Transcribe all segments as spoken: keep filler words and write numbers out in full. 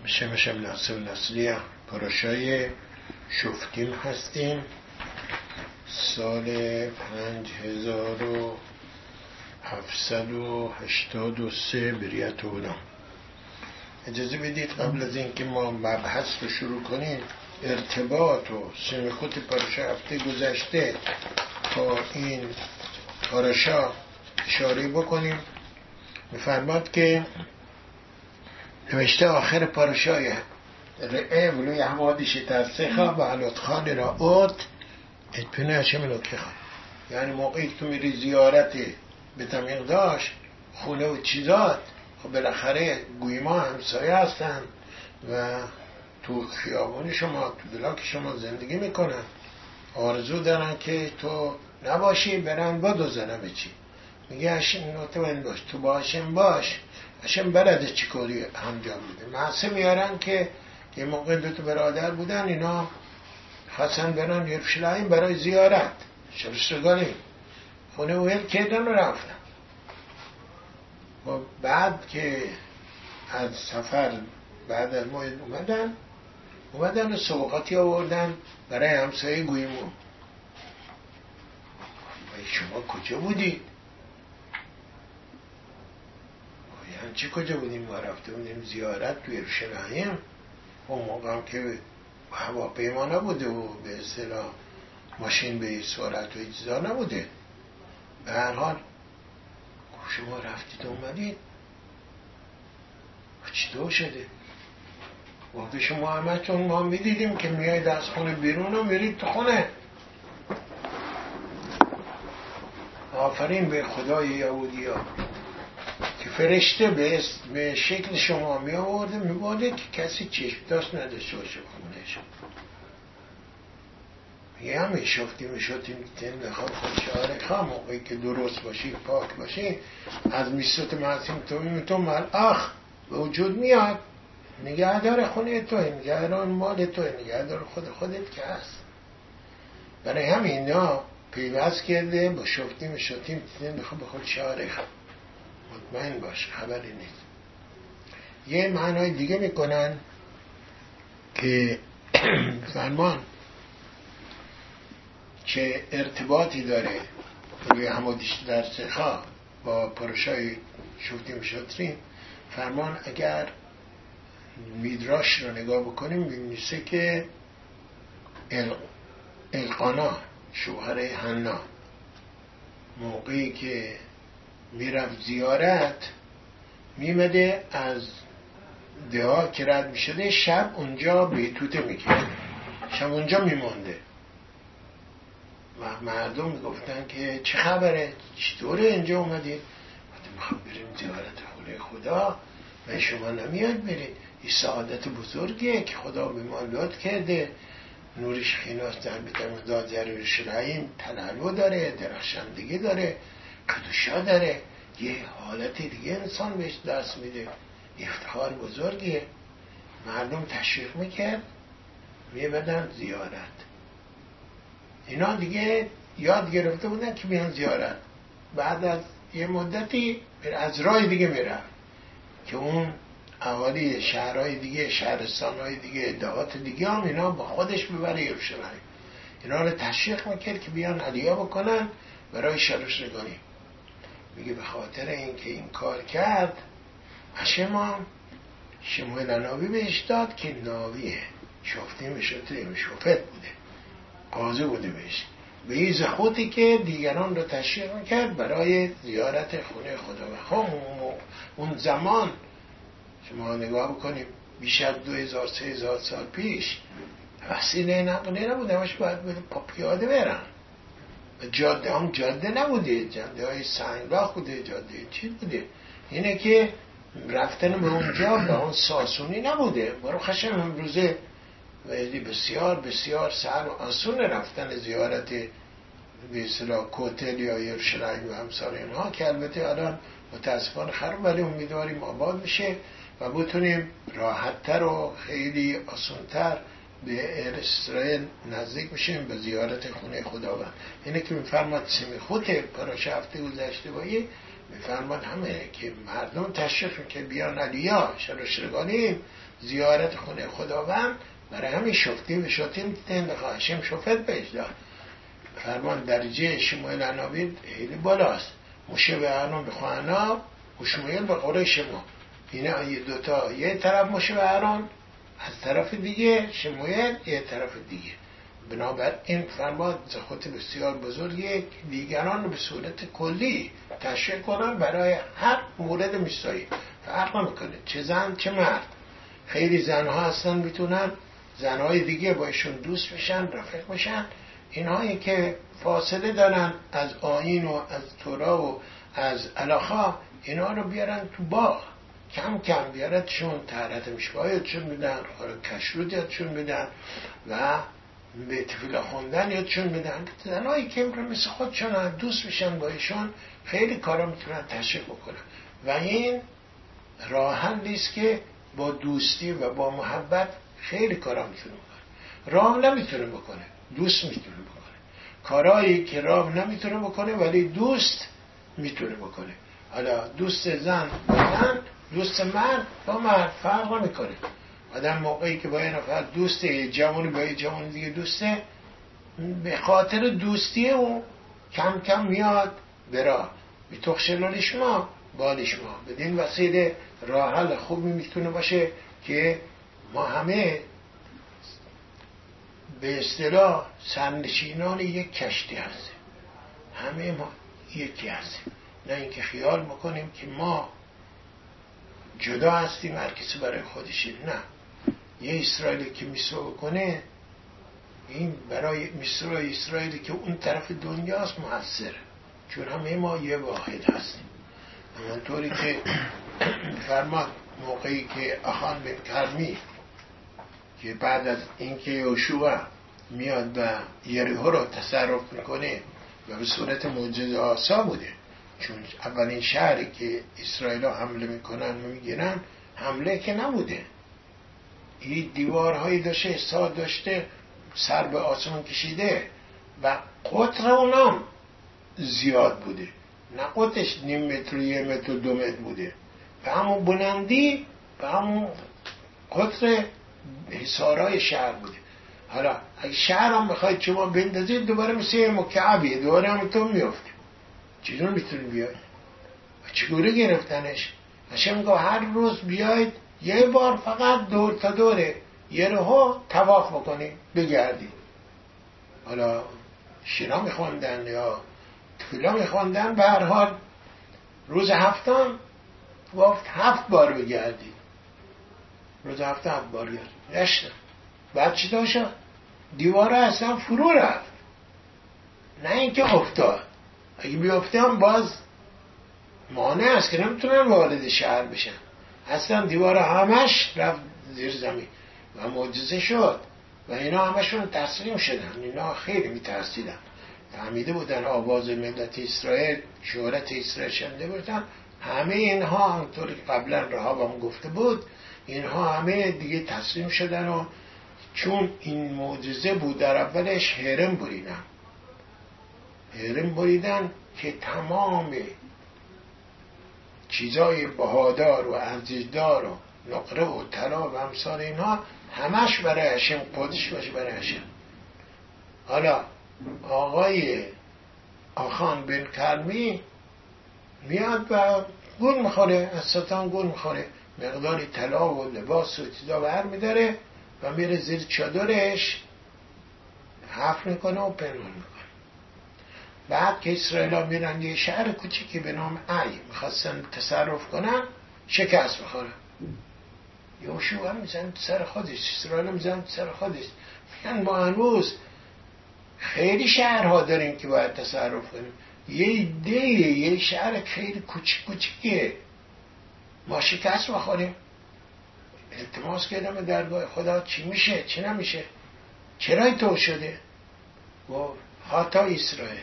شم شم ناصر نصریه پاراشای شفتیم هستیم. سال پنج هزار و هفتصد و هشتاد و سه بریت بودم. اجازه بدید قبل از اینکه ما مبحث رو شروع کنیم ارتباط و سمیخوت پاراشا هفته گذشته با این پاراشا اشاره بکنیم. می‌فرماد که نوشته آخر پاراشای رئه ولوی حوادش ترسخا و علات خان را اوت اتپنه هشم لکخا، یعنی موقعی که میری زیارت به تمیق داشت خونه و چیزات، خب بالاخره گویما همسایه هستن و تو خیابون شما تو بلاک شما زندگی میکنن، آرزو دارن که تو نباشی برن بدوزنه به چی. میگه هشم نوته بند باش، تو باشم باش هشم برده چی کاری انجام میده. محسه میارن که یه موقع دوتا برادر بودن، اینا خواستن برن یروشلایم برای زیارت شبستگانی، خونه ویل کردن و رفتن. و بعد که از سفر بعد از موعد اومدن اومدن و سوقاتی آوردن برای همسایه گویمون. و شما کجا بودید؟ یعنی چی کجا بودیم؟ ما رفته بودیم زیارت تو یروشلایم. اون موقع هم که هواپیما نبوده و به اصطلاح ماشین به سرعت و اجزا نبوده. به هر حال شما رفتید اومدید چطور شده؟ وقتی شما همتون ما میدیدیم که میایید از خونه بیرون و میرید تو خونه. آفرین به خدای یهودی ها که فرشته به, به شکل شما می آورده می بوده که کسی چشم داشت نداشته باشه خونه شما. یه همه شفتی می شدیم تن نخواب خودشاره خواه موقعی که درست باشی پاک باشی از میست معصیم توی تو ملعخ به وجود میاد، نگه داره خونه توی، نگه داره مال توی، نگه داره خود خودت که هست. برای همین اینا پیوست کرده با شفتی می شدیم تن نخواب خودشاره خواه. مطمئن باش خبری نیست. یه معنای دیگه میکنن که فرمان چه ارتباطی داره روی حمادیش در سخا با پاراشای شفتیم شطرین. فرمان اگر میدراش رو نگاه بکنیم می‌نویسه که القانا شوهر حنا موقعی که میرفت زیارت میمده از دعا که رد میشده شب اونجا بیتوته میکرد، شب اونجا میمونده و مردم میگفتن که چه خبره چطوره اینجا اومدید؟ وقتی میخوام بریم زیارت خونه خدا و شما نمیاد برید. این سعادت بزرگیه که خدا به ما لطف کرده، نورش خیناست در بیتم داد یروشلایم تنالو داره، درخشندگی داره، قدوشا داره، یه حالت دیگه انسان بهش دست میده. افتخار بزرگیه. مردم تشویق میکرد میبدن زیارت. اینا دیگه یاد گرفته بودن که بیان زیارت. بعد از یه مدتی از راه دیگه میرن که اون اهالی شهرهای دیگه، شهرستانهای دیگه، دهات دیگه هم اینا با خودش ببره یروشلایم. اینا رو تشویق میکرد که بیان علیه بکنن برای شروشگانی. میگه به خاطر اینکه این کار کرد هشم شموئیل ناوی بهش داد که ناویه شفتی میشده شفت بوده، قاضی بوده بهش، به این زخوتی که دیگران رو تشویق میکرد برای زیارت خونه خدا. و خب اون زمان شما نگاه بکنیم بیش از دو هزار سه هزار سال پیش وسیله نقلیه نبوده، همش باید پا پیاده برن. جاده هم جاده نبوده، جاده های سنگلاخ بوده، جاده چی بوده. اینه که رفتن به اونجا به اون ساسونی نبوده. برای خشم امروزه بسیار بسیار سهل و آسون رفتن زیارت به اصطلاح کوتل یا یروشلایم و همسال اینها که البته الان متاسفانه خراب، ولی امیدواریم آباد میشه و بتونیم راحتتر و خیلی آسانتر به اسرائیل نزدیک میشیم به زیارت خونه خداوند. اینه که میفرماد سمیخوت پاراش هفته گذشته بایی میفرماد همه که مردم تشریف که بیان علیا شروشگانی زیارت خونه خداوند. برای همین شفتی و شتیم تند خواهشم شفت بهش داد. فرمان درجه شموئیل عنابی خیلی بالاست. موشه به ارون به خوانا و شموئیل به قره شما. اینا یه دوتا یه طرف موشه به ارون، از طرف دیگه شموئیل یه طرف دیگه. بنابراین فرمان زخوت بسیار بزرگی دیگران به صورت کلی تشریح کنن برای هر مورد میسایی. فرق نمیکنه چه زن چه مرد. خیلی زنها هستن میتونن زنهای دیگه باشون دوست بشن، رفیق بشن. اینهایی که فاصله دارن از آیین و از تورا و از علاقه، اینا رو بیارن تو باغ، کم کم بیارتشون، طهارت مشبه یادشون بدن، کشرود یادشون بدن و به تفیله خوندن یادشون بدن. زنهایی که مثل خودشون دوست بشن با ایشون، خیلی کارا میتونن تشریح بکنن. و این راه حلی است که با دوستی و با محبت خیلی کارا میتونه بکنه. راه نمیتونه بکنه، دوست میتونه بکنه. کارهایی که راه نمیتونه بکنه ولی دوست میتونه بکنه. حالا دوست زن با زن، دوست مرد با مرد فرق نمیکنه. آدم موقعی که با یه نفر دوسته، جوانی با یه جوانی دیگه دوسته، به خاطر دوستی اون کم کم میاد برا بیتوخشلال شما بالی شما. بدین وسیله راه حل خوبی میتونه باشه که ما همه به اصطلاح سرنشینان یک کشتی هستیم. همه ما یکی هستیم. نه اینکه خیال میکنیم که ما جدا هستیم، هر کسی برای خودشه. نه، یه اسرائیلی که میسو کنه، این برای میسرای اسرائیلی که اون طرف دنیاست موثره، چون همه ما یه واحد هستیم. همانطوری که فرمان موقعی که آخان بن کرمی که بعد از اینکه یوشوا میاد و یریحو رو تصرف میکنه و به صورت معجزه آسا بوده، چون اولین شهری که اسرائیل ها حمله میکنن و میگیرن حمله که نبوده، این دیوارهایی داشته، ساد داشته، سر به آسمان کشیده و قطر اونام زیاد بوده، نه قطرش نیم متر و یه متر و دو متر بوده، به همون بلندی به همون قطر حصارهای شهر بوده. حالا اگه شهر هم بخواید شما بندازید دوباره مثل مکعبیه، دوباره همونطور میفته. چیزون میتونی بیاید و چگونه گرفتنش؟ هشم گفت هر روز بیاید یه بار فقط دور تا دوره یریحو طواف بکنید بگردید. حالا شیرا میخوندن یا تفیلا میخوندن، به هر حال روز هفتم گفت هفت بار بگردید. روز هفته هفت بار گردید نشتم. بعد چی داشت؟ دیواره اصلا فرو رفت، نه اینکه افتاد. اگه بیفته هم باز مانع است که نمیتونن وارد شهر بشن. اصلا دیواره همش رفت زیر زمین و معجزه شد و اینا همشون تسلیم شدن. اینا خیلی میترسیدن، فهمیده بودن آواز ملت اسرائیل، شهرت اسرائیل شنیده بودن. همه اینها همونطوری که قبلا رهاب هم گفته بود، اینها همه دیگه تسلیم شدن و چون این معجزه بود در اولش هرم بریدن هرم بریدن که تمام چیزای بهادار و ارزشدار و نقره و طلا و امثال اینها همش برای هشم قدش باشه برای هشم. حالا آقای آخان بن کرمی میاد و گول میخوره، از ستان گول میخوره، مقداری طلا و لباس و چیزا بر میداره و میره زیر چادرش حفر میکنه و پنهان میکنه. بعد که اسرائیل ها میرن یه شهر کوچیکی به نام ای میخواستن تصرف کنن، شکست میخوره. یوشوا میزن سر خودش، اسرائیل میزن سر خودش، میگن ما هنوز خیلی شهرها داریم که باید تصرف کنیم، یه دیه یه شهر خیلی کوچیک کوچیکیه، ما شکست میخوریم. التماس کردم به درگاه خدا چی میشه چی نمیشه، چرا اینطور شده؟ و خطا اسرائیل.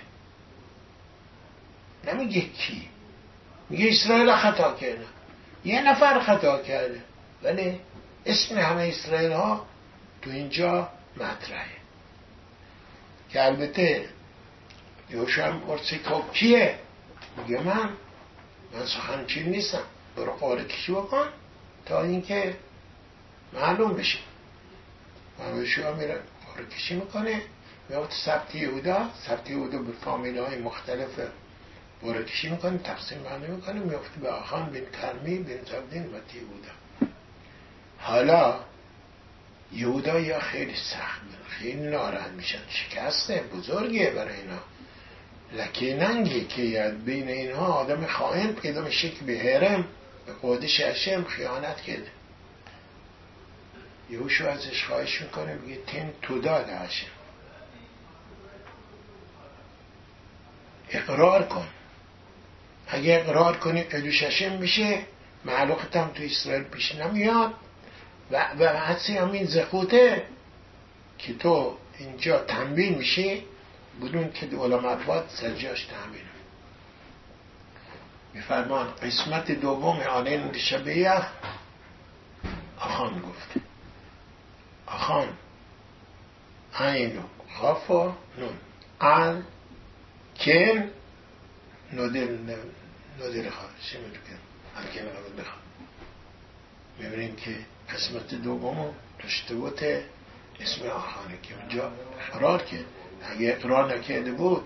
نمیگه کی، میگه اسرائیل خطا کرده، یه نفر خطا کرده، ولی اسم همه اسرائیل ها تو اینجا مطرحه. که البته یوشوا هم پرسید خب کیه؟ میگه من من سخنچین نیستم، برو قاره کشی بکن تا اینکه معلوم بشه. یهوشوا میره قرعه کشی میکنه، میاد سبت یهودا، سبت یهودا به فامیل های مختلف قرعه کشی میکنه، تقسیم بندی میکنه، میفته به آخان بن کرمی بن زبدین و یهودا. حالا یهودا یا خیلی سخت خیلی ناراحت میشن، شکسته بزرگیه برای اینا، لکه ننگی که یاد بین اینها آدم خائن پیدا میشه که به هرم به قدش هشم خیانت کرده. یهوشوا ازش خواهش میکنه، میگه تن تو داد هشم، اقرار کن، اگه اقرار کنی قدوش هشم میشه، معلوقت هم تو اسرائیل پیش نمیاد و و حدثی همین زخوته که تو اینجا تنبیل میشی بدون که علامت باد سرجاش تنبیل میفرمان. قسمت دوم آنین شبیه آخان گفته، آخان عین خاف و نون ال کن نودل نودل خواهد شمید کن ال کن نودل خواهد. میبینیم که قسمت دوم داشته بود اسم آخانه که اونجا اقرار کرد. اگه اقرار نکرده بود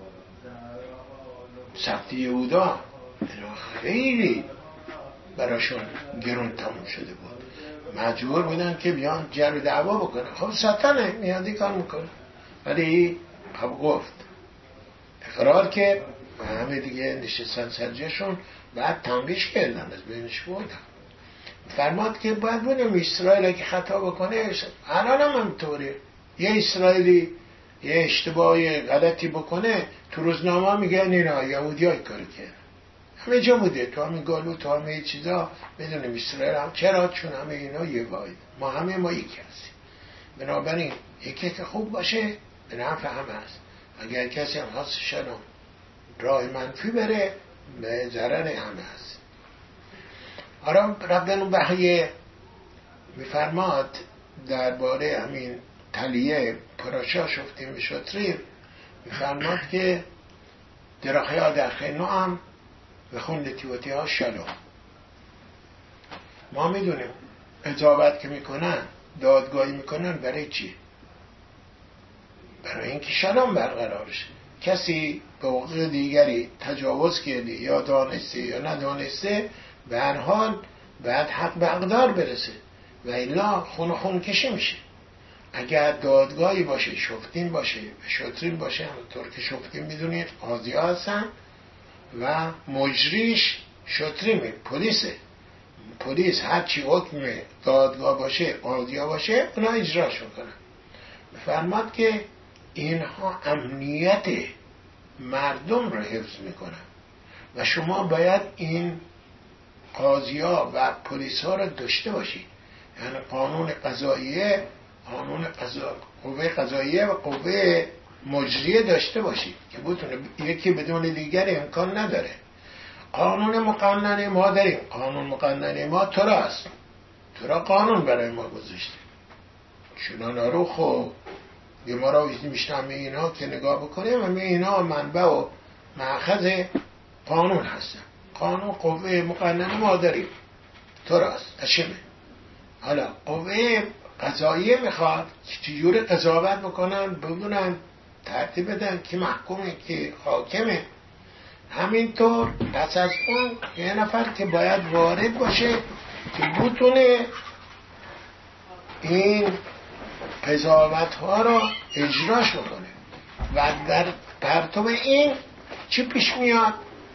سبت یهودا خیلی براشون گرون تموم شده بود، مجبور بودن که بیان جر و دعوا بکنن. خب سطنه میادی کار میکنه، ولی خب گفت اقرار کرد و همه دیگه نشستن سرجاشون، بعد تنبیش کردن از بینش بودن. فرماد که باید بودم اسرائیل که خطا بکنه، الان هم همطوره، یه اسرائیلی یه اشتباه غلطی بکنه تو روزنامه میگن اینا یهودی های کار کرد. همه جا بوده، تو همه گالو، تو همه چیزا بدونیم اسرائیل هم. چرا؟ چون همه اینا یه واحد، ما همه ما یکی هستیم. بنابراین یکی که خوب باشه به نفع همه هست. اگر کسی هم خواست شنم راه منفی بره به ضرر همه هست. حالا ربنا بحیه میفرماد درباره همین تلیه پراشا شفتیم به شطریر، میفرماد که دراخه ها در خینو هم و خوندتیوتی ها شلوم. ما میدونیم قضاوت که میکنن، دادگاهی میکنن، برای چی؟ برای اینکه شلوم برقرار شه. کسی به حقوق دیگری تجاوز کرده یا دانسته یا ندانسته، به هر حال باید حق به اقدار برسه و الا خون خون کشی میشه. اگر دادگاهی باشه، شفتین باشه و شطرین باشه، همونطور که شفتین میدونید قاضی ها هستن و مجریش شطرین پلیسه. پلیس هرچی حکم دادگاه باشه، قاضی ها باشه، اونا اجراش میکنن. فرماد که اینها امنیت مردم رو حفظ میکنن و شما باید این قاضی ها و پلیس ها رو داشته باشید. یعنی قانون قضاییه، قانون قضا... قوه قضاییه و قوه مجریه داشته باشید که بتونه یکی بدون دیگر امکان نداره. قانون مقننه ما داریم، قانون مقننه ما تو را است، تو را قانون برای ما گذاشته. چنان رو خب یه ما را میشنم اینا که نگاه بکنیم و اینا منبع و مأخذ قانون هستن. قانون قوه مقننه ما داریم، تو را است، اشمه. حالا قوه قضاییه میخواد چجوری قضاوت بکنن، بدونن ترتیب بدن که محکومه که حاکمه. همینطور پس از اون یه نفر که باید وارد باشه که بتونه این قضاوت ها را اجراش بکنه. و در پرتو این چی پیش میاد؟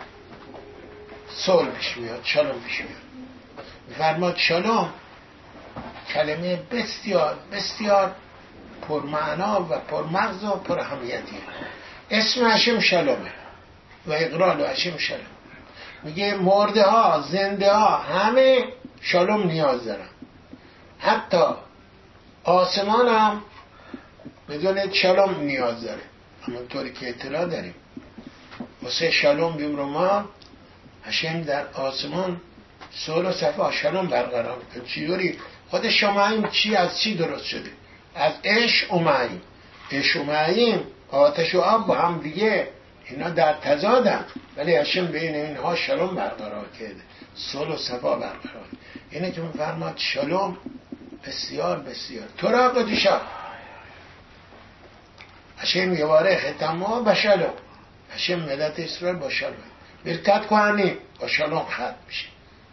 صلح پیش میاد، شلوم پیش میاد. فرماد شلوم کلمه بسیار بسیار پرمعنا و پرمغز و پراهمیتیه. اسم هشم شلومه و اقرار هشم شلوم. میگه مرده ها، زنده ها، همه شلوم نیاز دارن. حتی آسمان هم بدون شلوم نیاز داره. همونطوری که اطلاع داریم واسه شلوم بیمرو ما هشم در آسمان صلح و صفا شلوم برقرار میکنه. چیوری؟ خود شماعیم چی از چی درست شده؟ از عشق و معین. عشق و معین، آتش و آب با هم دیگه اینا در تضادن، ولی هشم بین اینها شلوم برقرار کرده، صلح و صفا برقرار. اینه که میفرماد شلوم بسیار بسیار تورا قدشا هشم یواره ختمه بشالو هشم ملت اسرائیل با شالوم برکت کنی با شالوم ختم میشه.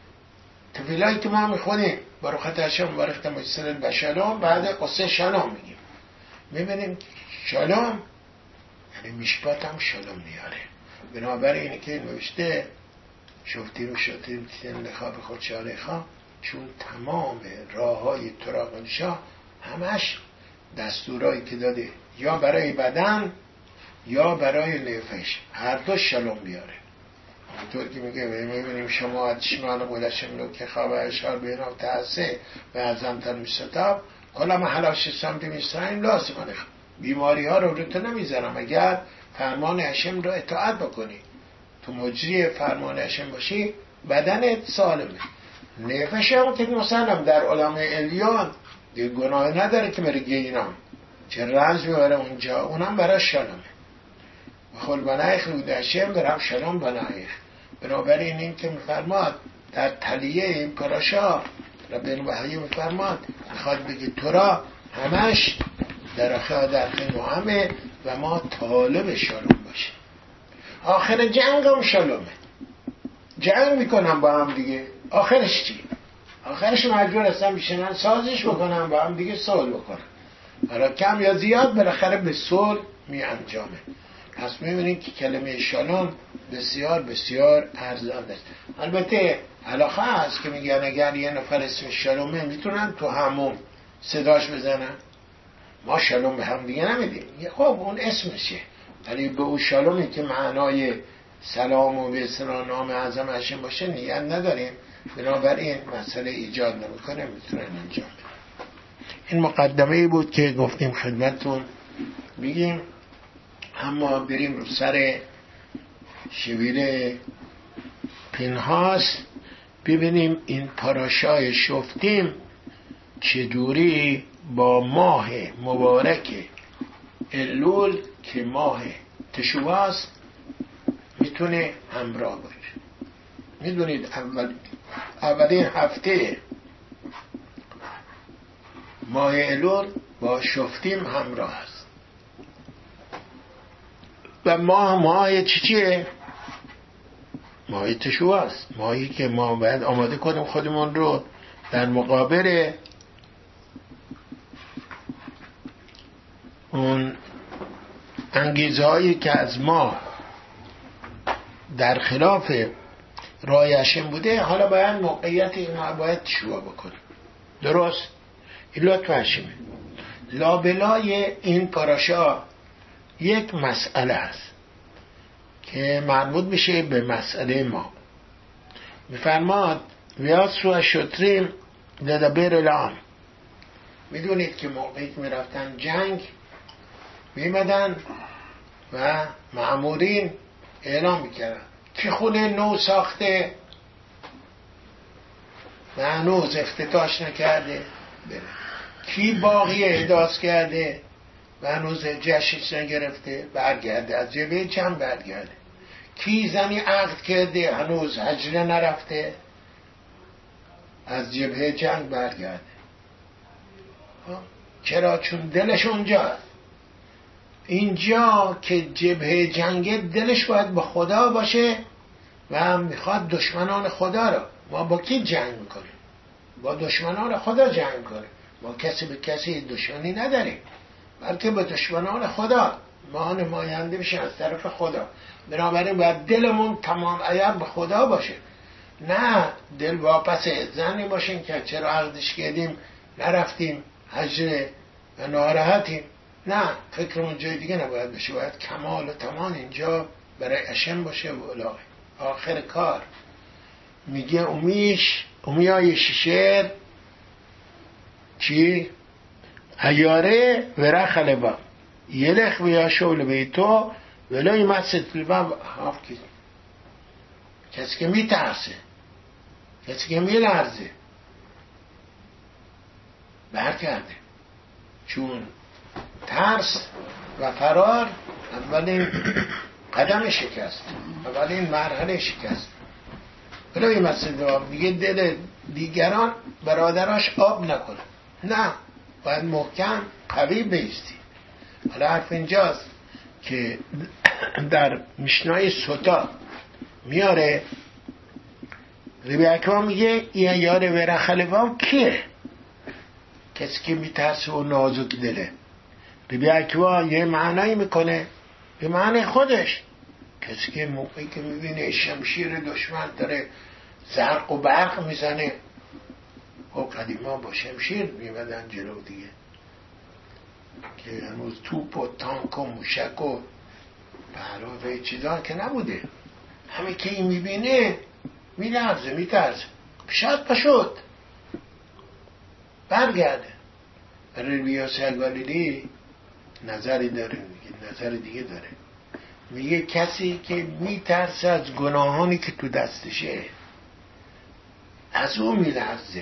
تفیلایی که ما میخونیم برکت هشم مبارک ختم اسرائیل بشالوم بعد قصه شالوم میگیم. میبینیم شالوم یعنی میشپات هم شالوم میاره. بنابراین اینه که نوشته شفتیم شفتیم تیتن لخا به خود شالخا، چون تمام راه های تورا قدشا همش دستورایی که داده یا برای بدن یا برای نفش هر دو شلوم بیاره. همونطور که میگه میبینیم شما تشمال قولشم لو که خواب اشار بینام تحسه و ازم تنوشتاب کلا محلاش سمت میسترین لازمانه بیماری ها رو رو تو نمیزنم اگر فرمان هشم رو اطاعت بکنی، تو مجری فرمان هشم باشی بدنت سالمه. نفش هم که مثلا در علامه الیان دیگه گناه نداره که بره گینام چه رنج میبره اونجا، اونم برای شلمه و خل بنایخ لودشم برم شلم بنایخ. بنابراین این که میفرماد در تلیه این پراشا ربین وحی میفرماد میخواد بگه تورا همش در آخر در نوعمه و ما طالب شلم باشه. آخر جنگ هم شلمه، جنگ میکنم با هم دیگه، آخرش چی؟ آخرش مجبور هستم بیشنن سازش بکنم با هم دیگه صلح بکنم، حالا کم یا زیاد بالاخره به صلح می انجامه. پس میبینید که کلمه شالوم بسیار بسیار ارزنده است. البته علاقه هست که میگن اگر یه نفر اسم شالومه میتونن تو همون صداش بزنن، ما شالوم به هم دیگه نمیدیم، خب اون اسمشه، ولی به اون شالومی که معنای سلام و به اصطلاح نام اعظم هشم باشه نیت نداریم، بنابراین مسئله ایجاد نمیکنه، میتونن انجام بدن. این مقدمه ای بود که گفتیم خدمتتون بگیم. اما بریم رو سر شویر پینهاس ببینیم این پاراشای شفتیم چجوری با ماه مبارک الول که ماه تشواست میتونه همراه باشه. میدونید اول اولین هفته ماه الول با شفتیم همراه است و ماه ماه چی چیه؟ ماه تشواست، ماهی که ما باید آماده کنیم خودمون رو در مقابل اون انگیزه هایی که از ما در خلاف رای هشم بوده. حالا باید موقعیت اینا باید تشوا بکنیم. درست؟ این لطف هشمه. لابلای این پاراشا یک مسئله هست که مربوط میشه به مسئله ما. میفرماد ویاسو الشطریم لدبیر العام. میدونید که موقعی که میرفتن جنگ میمدن و مأمورین اعلام میکردن کی خونه نو ساخته و هنوز افتتاش نکرده بره، کی باقی احداث کرده و هنوز جشنش نگرفته برگرده، از جبهه جمع برگرده، کی زنی عقد کرده هنوز هجره نرفته از جبهه جنگ برگرده. چرا؟ چون دلش اونجا، اینجا که جبهه جنگ دلش باید با خدا باشه و هم میخواد دشمنان خدا رو. ما با کی جنگ میکنیم؟ با دشمنان خدا جنگ میکنیم. ما کسی به کسی دشمنی نداریم، بلکه با دشمنان خدا ما نماینده بشیم از طرف خدا. بنابراین باید دلمون تمام عیار به خدا باشه، نه دل واپس زنی باشیم که چرا عقدش کردیم نرفتیم هجره و ناراحتیم. نه، فکرمون جای دیگه نباید بشه، باید کمال و تمام اینجا برای هشم باشه و الهی. آخر کار میگه امیش امیای ششر چی؟ ایاره و رخل با یلخ و یا شول بیتو ولای مسجد لبا حاف کن. کسی که میترسه، کسی که میلرزه برگرده، چون ترس و فرار اولین قدم شکست، اولین مرحله شکست. ولای مسجد لبا میگه دل دیگران برادراش آب نکنه، نه، باید محکم قوی بیستی. حالا حرف اینجاست که در میشنای سوتا میاره ربی عکبر میگه این یار ورخلفا کیه؟ کسی که میترسه و نازک دله. ربی عکبر یه معنی میکنه به معنی خودش، کسی که موقعی که میبینه شمشیر دشمن داره زرق و برق میزنه، و قدیما با شمشیر میمدن جلو دیگه، که هنوز توپ و تانک و موشک و پهلو چیزا که نبوده. همه که این میبینه میلرزه میترسه، شاید پشد برگرده. ربی یوسف الگالیلی نظری داره، میگه نظر دیگه داره، میگه کسی که میترسه از گناهانی که تو دستشه از او میلرزه.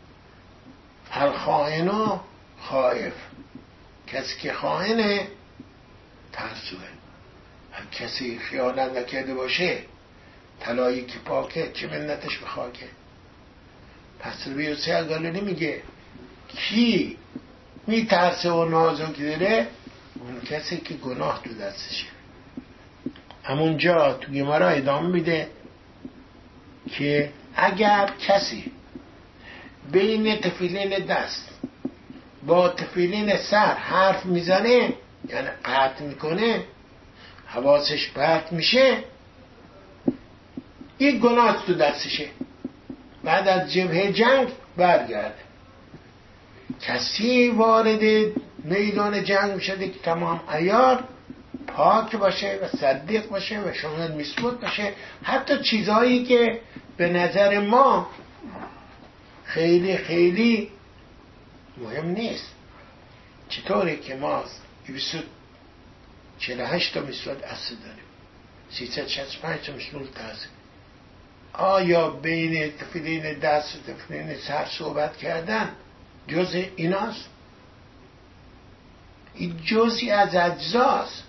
الخائنا خائف، کسی که خائنه ترسوه. هر کسی خیانت نکرده باشه طلایی که پاکه چه منتش به خاکه. پس ربی یوسف الگالیلی میگه کی میترسه و نازک داره؟ اون کسی که گناه تو دستشه. همونجا تو گمارا ادامه میده که اگر کسی بین تفیلین دست با تفیلین سر حرف میزنه، یعنی قطع میکنه، حواسش پرت میشه، این گناه تو دستشه، بعد از جبهه جنگ برگرده. کسی وارد میدان جنگ میشده که تمام عیار پاک باشه و صدیق باشه و شامل مسبوط باشه، حتی چیزهایی که به نظر ما خیلی خیلی مهم نیست. چطوره که ما دویست و چهل و هشت تا مسبوط اصل داریم، سیصد و شصت و پنج تا مسبوط تازه. آیا بین تفیلین دست و تفیلین سر صحبت کردن جز ایناست؟ این جزی از اجزاست.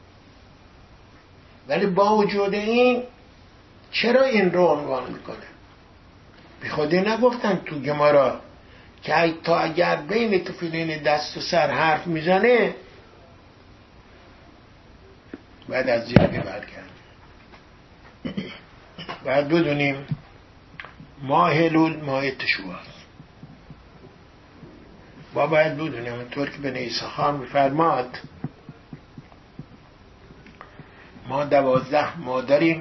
ولی با وجود این چرا این رو عنوان میکنه؟ بی خودی نگفتن تو گمارا که تا اگر بین تفیلین دست و سر حرف میزنه بعد از جبهه برگرد. باید بدونیم ماه الول ماه تشوع است. با باید بدونیم اونطور که بنی اسحاق میفرماد ما دوازده ماه داریم،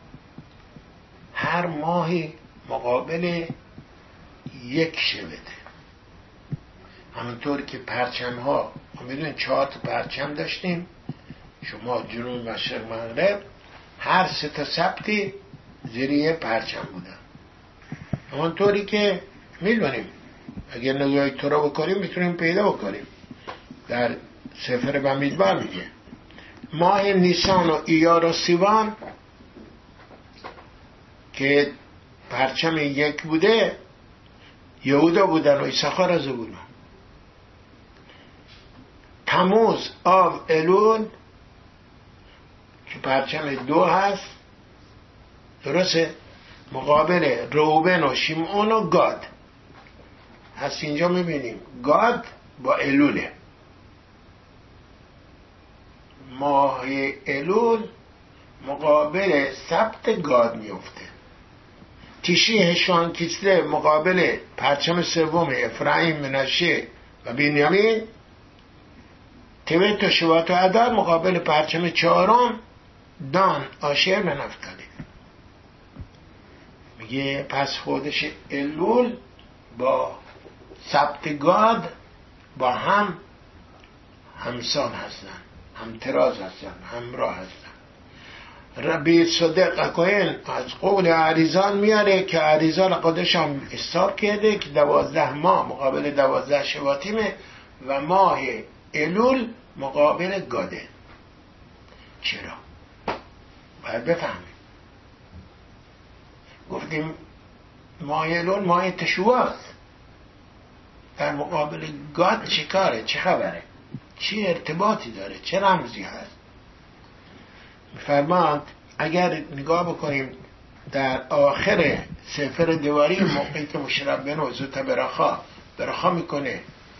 هر ماهی مقابل یک شبته. همونطور که پرچم ها ما میدونیم چهار تا پرچم داشتیم، شما جنوب مشرق مغرب، هر سه تا سبتی زیر پرچم بودن. همونطوری که میدونیم اگر نگاه تو را بکنیم میتونیم پیدا بکنیم. در سفر بمیدبار میگه ماه نیسان و ایار و سیوان که پرچم یک بوده یهودا بودن و ایساخار از بودن. تموز آب الون که پرچم دو هست، درسته، مقابل روبن و شیمعون و گاد هست. اینجا میبینیم گاد با الوله. ماه الول مقابل سبت گاد میفته. تیشی هشوان کیسله مقابل پرچم سوم افرایم منشه و بنیامین. تویت و شوات و عدد مقابل پرچم چهارم دان آشر و نفتالی. میگه پس خودش الول با سبت گاد با هم همسان هستن، هم تراز هستن، همراه هستن. ربی صدق اکوین از قول عریزان میاره که عریزان قدش هم حساب کرده که دوازده ماه مقابل دوازده شواتیمه و ماه الول مقابل گاده. چرا؟ باید بفهمیم. گفتیم ماه الول ماه تشوع است، در مقابل گاد چه کاره؟ چه خبره؟ چه ارتباطی داره؟ چه رمزی هست؟ میفرماند اگر نگاه بکنیم در آخر سفر دواری موقعی که مشرب بن و زوت براخا براخا میکنه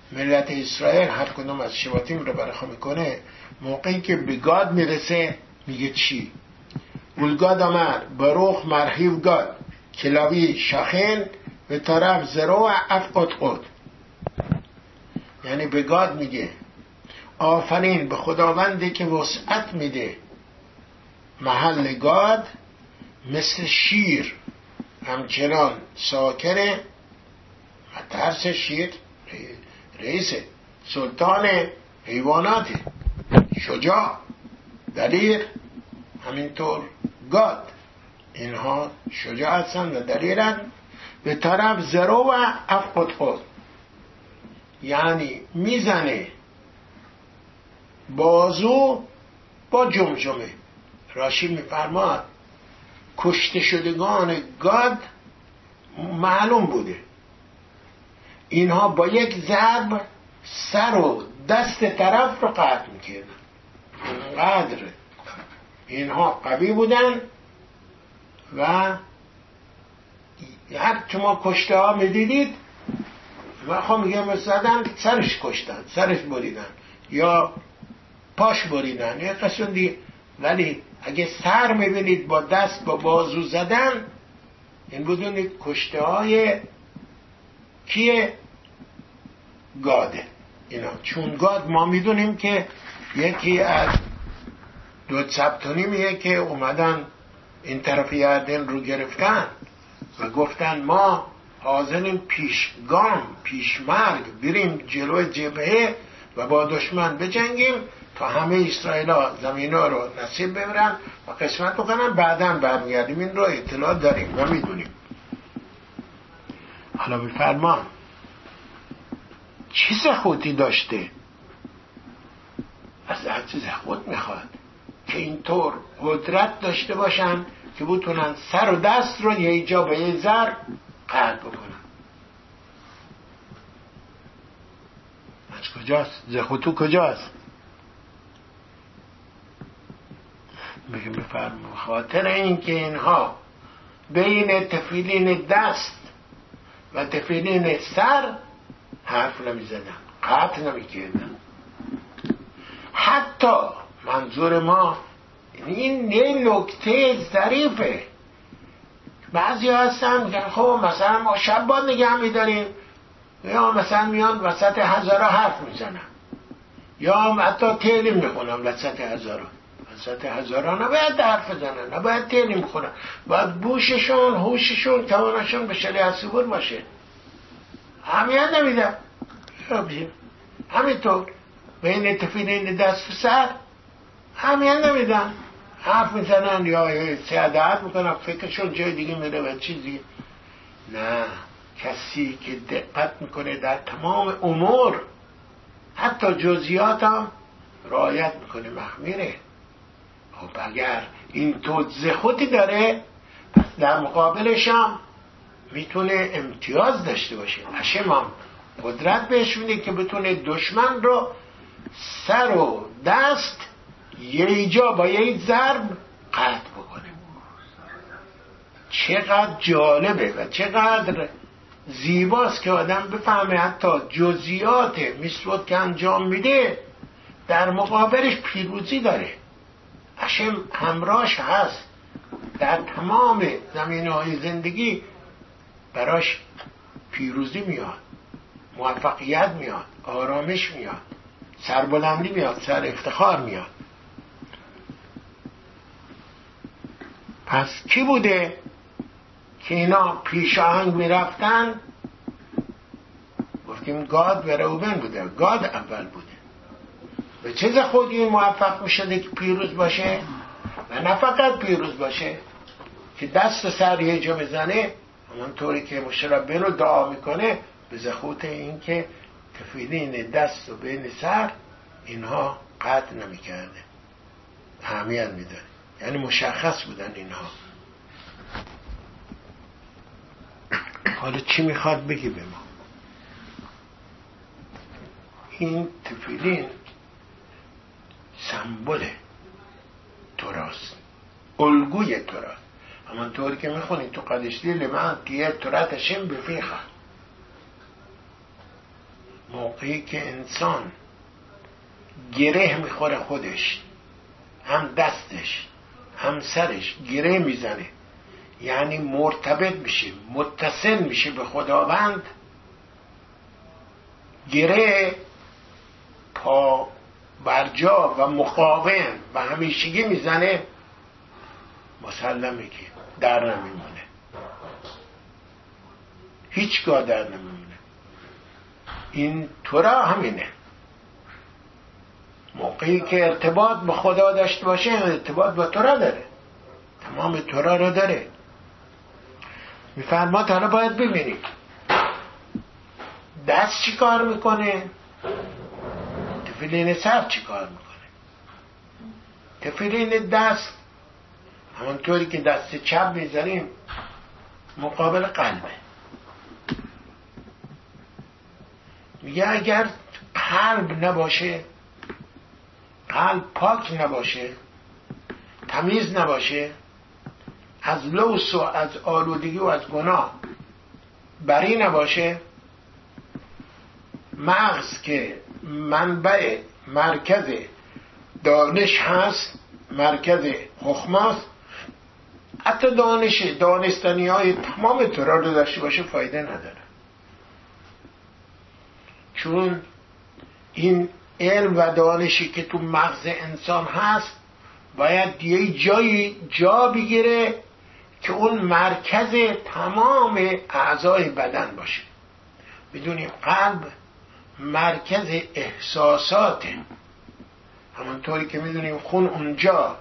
ملت اسرائیل هر کدوم از شباتیم رو برخوا میکنه، موقعی که به گاد میرسه میگه چی؟ گلگاد امر بروخ مرحیو گاد کلاوی شاخین به طرف زرو اف قد قد. یعنی به گاد میگه آفرین به خداوندی که وسعت میده محل گاد، مثل شیر همچنان ساکنه و ترس شیر رئیس سلطان حیوانات، شجاع، دلیر، همینطور گاد، اینها شجاع هستند و دلیرن. به طرف زرو و افقد خود، یعنی میزنه بازو با جمجمه. راشی میفرماد کشته شدگان گاد معلوم بوده، اینها با یک ضرب سر و دست طرف رو قطع میکردن. اینقدر اینها قوی بودن و هر که ما کشته ها میدیدید و خواهم میگم زدن سرش کشتن، سرش بریدن یا پاش بریدن یا قسم دیگه. ولی اگه سر میبینید با دست با بازو زدن، این بدونید کشته های کیه؟ گاده اینا. چون گاد ما میدونیم که یکی از دو سبتونیمیه که اومدن این طرف یردن رو گرفتن و گفتن ما حاضریم پیشگام پیش مرگ بریم جلوی جبهه و با دشمن بجنگیم تا همه اسرائیل ها زمین ها رو نصیب ببرن و قسمت بکنن، بعداً برمیگردیم. این رو اطلاع داریم و میدونیم. حالا بفرمان چی زخوتی داشته؟ از عجز خود میخواد که اینطور قدرت داشته باشن که بتونن سر و دست رو یه جا به یه ضرب قطع بکنن. از کجاست؟ زخوتو کجاست؟ بگیم بفرمون خاطر این که اینها بین تفیلین دست و تفیلین سر حرف نمی زدن، قطع نمی کردن. حتی منظور ما این یه نکته ظریفه. بعضی هستن میگن خب مثلا ما شب باد نگه میداریم، یا مثلا میان وسط هزارا حرف میزنن، یا حتی تیلی میخونن وسط هزارا. وسط هزارا نباید حرف بزنن، نباید تیلی میخونن، باید بوششون، هوششون، توانشون به شریعت صبور باشه. همیت نمیدن. همینطور بین تفیلین دست و سر همیت نمیدن، حرف میزنن یا سیادت میکنن، فکرشون جای دیگه میره و چیز دیگه. نه، کسی که دقت میکنه در تمام امور حتی جزئیات هم رعایت میکنه مخمیره. خب اگر این توجه خودی داره، پس در مقابلش هم میتونه امتیاز داشته باشه. هشم هم قدرت بهش میده که بتونه دشمن رو سر و دست یه جا با یه ضرب قطع بکنه. چقدر جالبه و چقدر زیباست که آدم بفهمه حتی جزئیات میسود که انجام میده در مقابلش پیروزی داره. هشم همراهش هست در تمام زمینه‌های زندگی، براش پیروزی میاد، موفقیت میاد، آرامش میاد، سربلندی میاد، سر افتخار میاد. پس کی بوده که اینا پیش آهنگ میرفتن؟ گفتیم گاد و روبن بوده. گاد اول بوده. به چیز خودی موفق میشده که پیروز باشه و نه فقط پیروز باشه که دست و سر یه جا بزنه، همونطوری که مشربه رو دعا میکنه به زخوت این که تفیلین دست و بین سر اینها قطع نمیکرده، اهمیت میدن. یعنی مشخص بودن اینها. حالا چی میخواد بگی به ما؟ این تفیلین سمبل توراست، الگوی توراست. همانطوری که میخونید تو قدشتی لمن که تورات هشم بفیخه، موقعی که انسان گره میخوره خودش، هم دستش هم سرش گره میزنه، یعنی مرتبط میشه، متصل میشه به خداوند، گره پا برجا و مقاوم و همیشگی میزنه، مسلمه که در نمیمونه، هیچگاه در نمیمونه. این تورا همینه، موقعی که ارتباط به خدا داشته باشه ارتباط با تورا داره، تمام تورا رو داره. میفرماد حالا باید ببینید دست چی کار میکنه، تفیلین سر چی کار میکنه. تفیلین دست همونطوری که دست چپ میزنیم مقابل قلبه. میگه اگر قلب نباشه، قلب پاک نباشه، تمیز نباشه، از لوث و از آلودگی و از گناه بری نباشه، مغز که منبع مرکز دانش هست، مرکز حکماست، حتی دانش دانستنی های تمام تورا رو داشته باشه فایده نداره، چون این علم و دانشی که تو مغز انسان هست باید یه جایی جا بگیره که اون مرکز تمام اعضای بدن باشه. بدونیم قلب مرکز احساساته، همونطوری که میدونیم خون اونجا،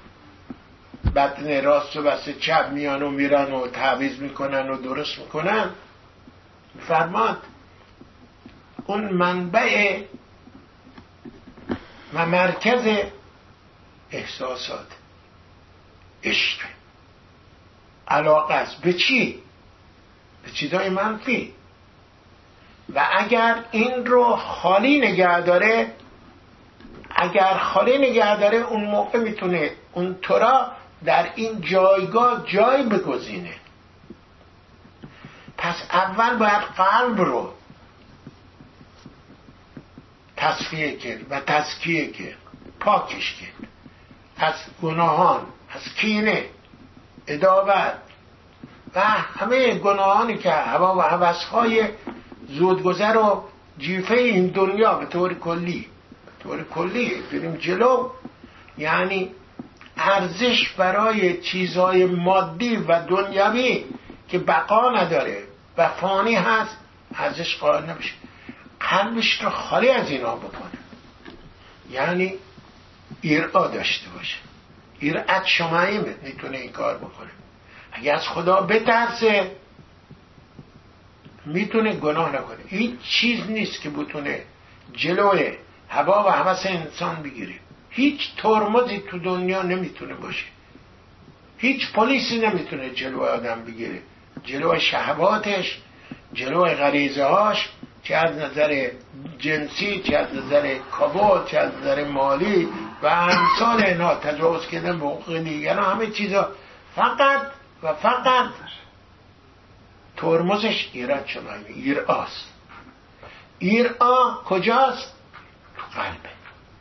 بدن راست و بسته چپ میان و میرن و تعویض میکنن و درست میکنن. فرماد اون منبع و مرکز احساسات، عشق، علاقه است. به چی؟ به چیزای منفی. و اگر این رو خالی نگه داره، اگر خالی نگه داره اون موقع میتونه اون تورا در این جایگاه جای بگزینه. پس اول باید قلب رو تصفیه کرد و تزکیه کرد، پاکش کرد از گناهان، از کینه، عداوت و همه گناهانی که هوا و هوس‌های زودگذر و جیفه این دنیا به طور کلی به طور کلی بریم جلو. یعنی ارزش برای چیزهای مادی و دنیوی که بقا نداره و فانی هست ارزش قائل نمیشه. قلبش رو خالی از اینا بکنه، یعنی ایرعا داشته باشه. ایرعت شمعیمه میتونه این کار بکنه. اگه از خدا بترسه میتونه گناه نکنه. هیچ چیز نیست که بتونه جلوی هوا و هوس انسان بگیره. هیچ ترمزی تو دنیا نمیتونه باشه، هیچ پلیسی نمیتونه جلوی آدم بگیره، جلوی شهواتش، جلوی غریزه هاش، چه از نظر جنسی، چه از نظر کبود، چه از نظر مالی و امثال اینا، تجاوز کردن به حقوق دیگران، همه چیزا. فقط و فقط ترمزش ایراد شما ایرعاست. ایرعا کجاست؟ تو قلبه.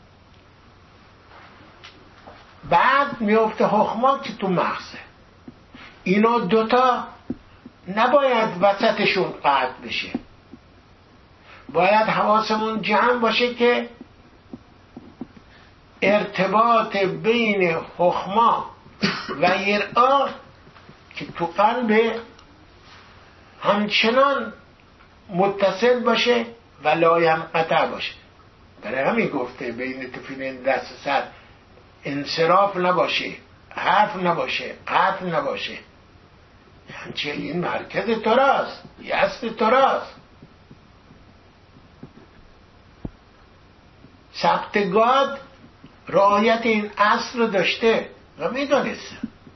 بعد میفته حکما که تو مغزه. اینا دوتا نباید وسطشون قطع بشه، باید حواسمون جمع باشه که ارتباط بین حکما و ایرعا که تو قلب همچنان متصل باشه و لاینقطع باشه. برای همین گفته بین تفیلین دست سر انصراف نباشه، حرف نباشه، قطع نباشه. یعنی این مرکز توراست، یست توراست. سبتگاد رعایت این اصل رو داشته و میدونسته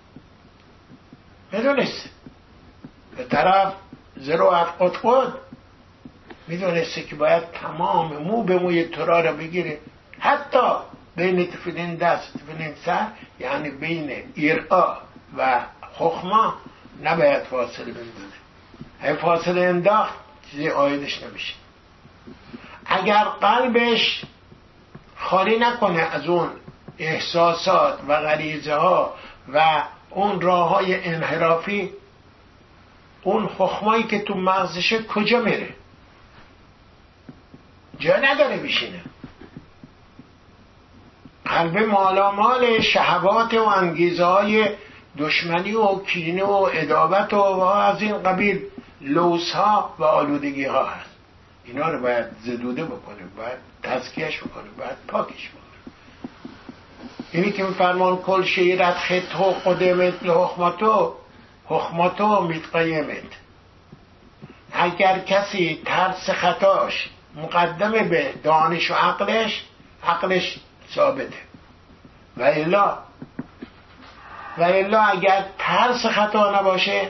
میدونسته به طرف زرو افقاد خود میدونسته که باید تمام مو به موی تورا رو بگیره، حتی بین تفیلین دست تفیلین سر، یعنی بین ایرعا و حکما نباید فاصله بندازه. اگه فاصله انداخت چیزی آیدش نمیشه. اگر قلبش خالی نکنه از اون احساسات و غریزه ها و اون راه های انحرافی، اون خخمایی که تو مغزشه کجا میره؟ جا نداره بشینه. قلب مالامال شهوات و انگیزه های دشمنی و کینه و عداوت و از این قبیل لوس ها و آلودگی ها هست. اینا رو باید زدوده بکنه، باید تزکیهش بکنه، باید پاکش بکنه. اینی که میفرمان کل شیرت خطو قدمت لحخمتو حخمتو میتقیمت. اگر کسی ترس خطاش مقدمه به دانش و عقلش، عقلش ثابته. و الا و الا اگر ترس خطا نباشه،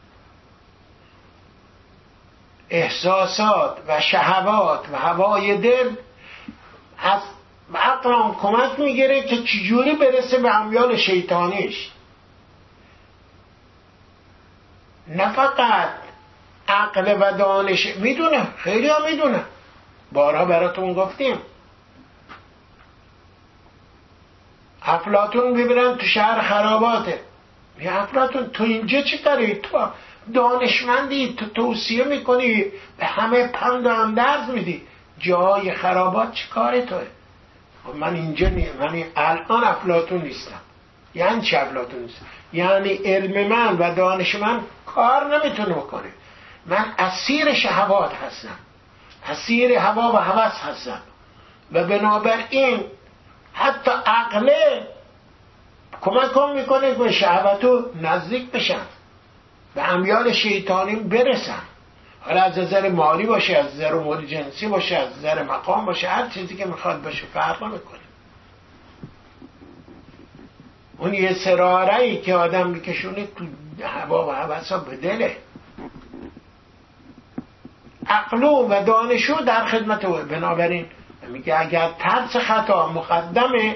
احساسات و شهوات و هوای دل از عقلم کمک میگیره که چجوری برسه به امیال شیطانیش. نه فقط عقل و دانش میدونه، خیلی ها میدونه، بارها براتون گفتیم. افلاطون میبرن تو شهر خراباته، یه افلاطون تو اینجا چی کاری؟ تو دانشمندی، تو توصیه میکنی به همه پند و اندرز میدی، جای خرابات چی کاری توه؟ من اینجا نی... من الان افلاطون نیستم. یعنی چه افلاطون نیستم؟ یعنی علم من و دانش من کار نمیتونه بکنه. من اسیر شهوات هستم، اسیر هوا و هوس هستم و بنابراین حتی عقله کمکم میکنه که شهوتو نزدیک بشم، به امیال شیطانیم برسم. حالا از نظر مالی باشه، از نظر امور جنسی باشه، از نظر مقام باشه، هر چیزی که میخواد باشه فرق نمیکنه. اون یه سراره‌ای که آدم میکشونه تو هوا و هوسا به دله. عقلو و دانشو در خدمت او. بنابراین میگه اگر ترس خطا مقدمه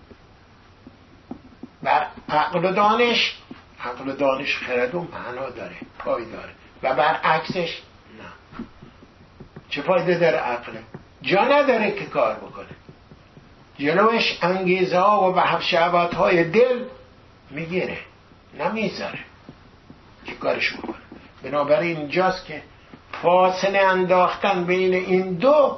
و عقل و دانش، عقل و دانش خرد و معنا داره، پای داره، و برعکسش نه. چه فایده داره عقله؟ جا نداره که کار بکنه، جلوش انگیزه ها و وحف شهوات های دل میگیره، نمیذاره که کارش بکنه. بنابراین اینجاست که فاصله انداختن بین این دو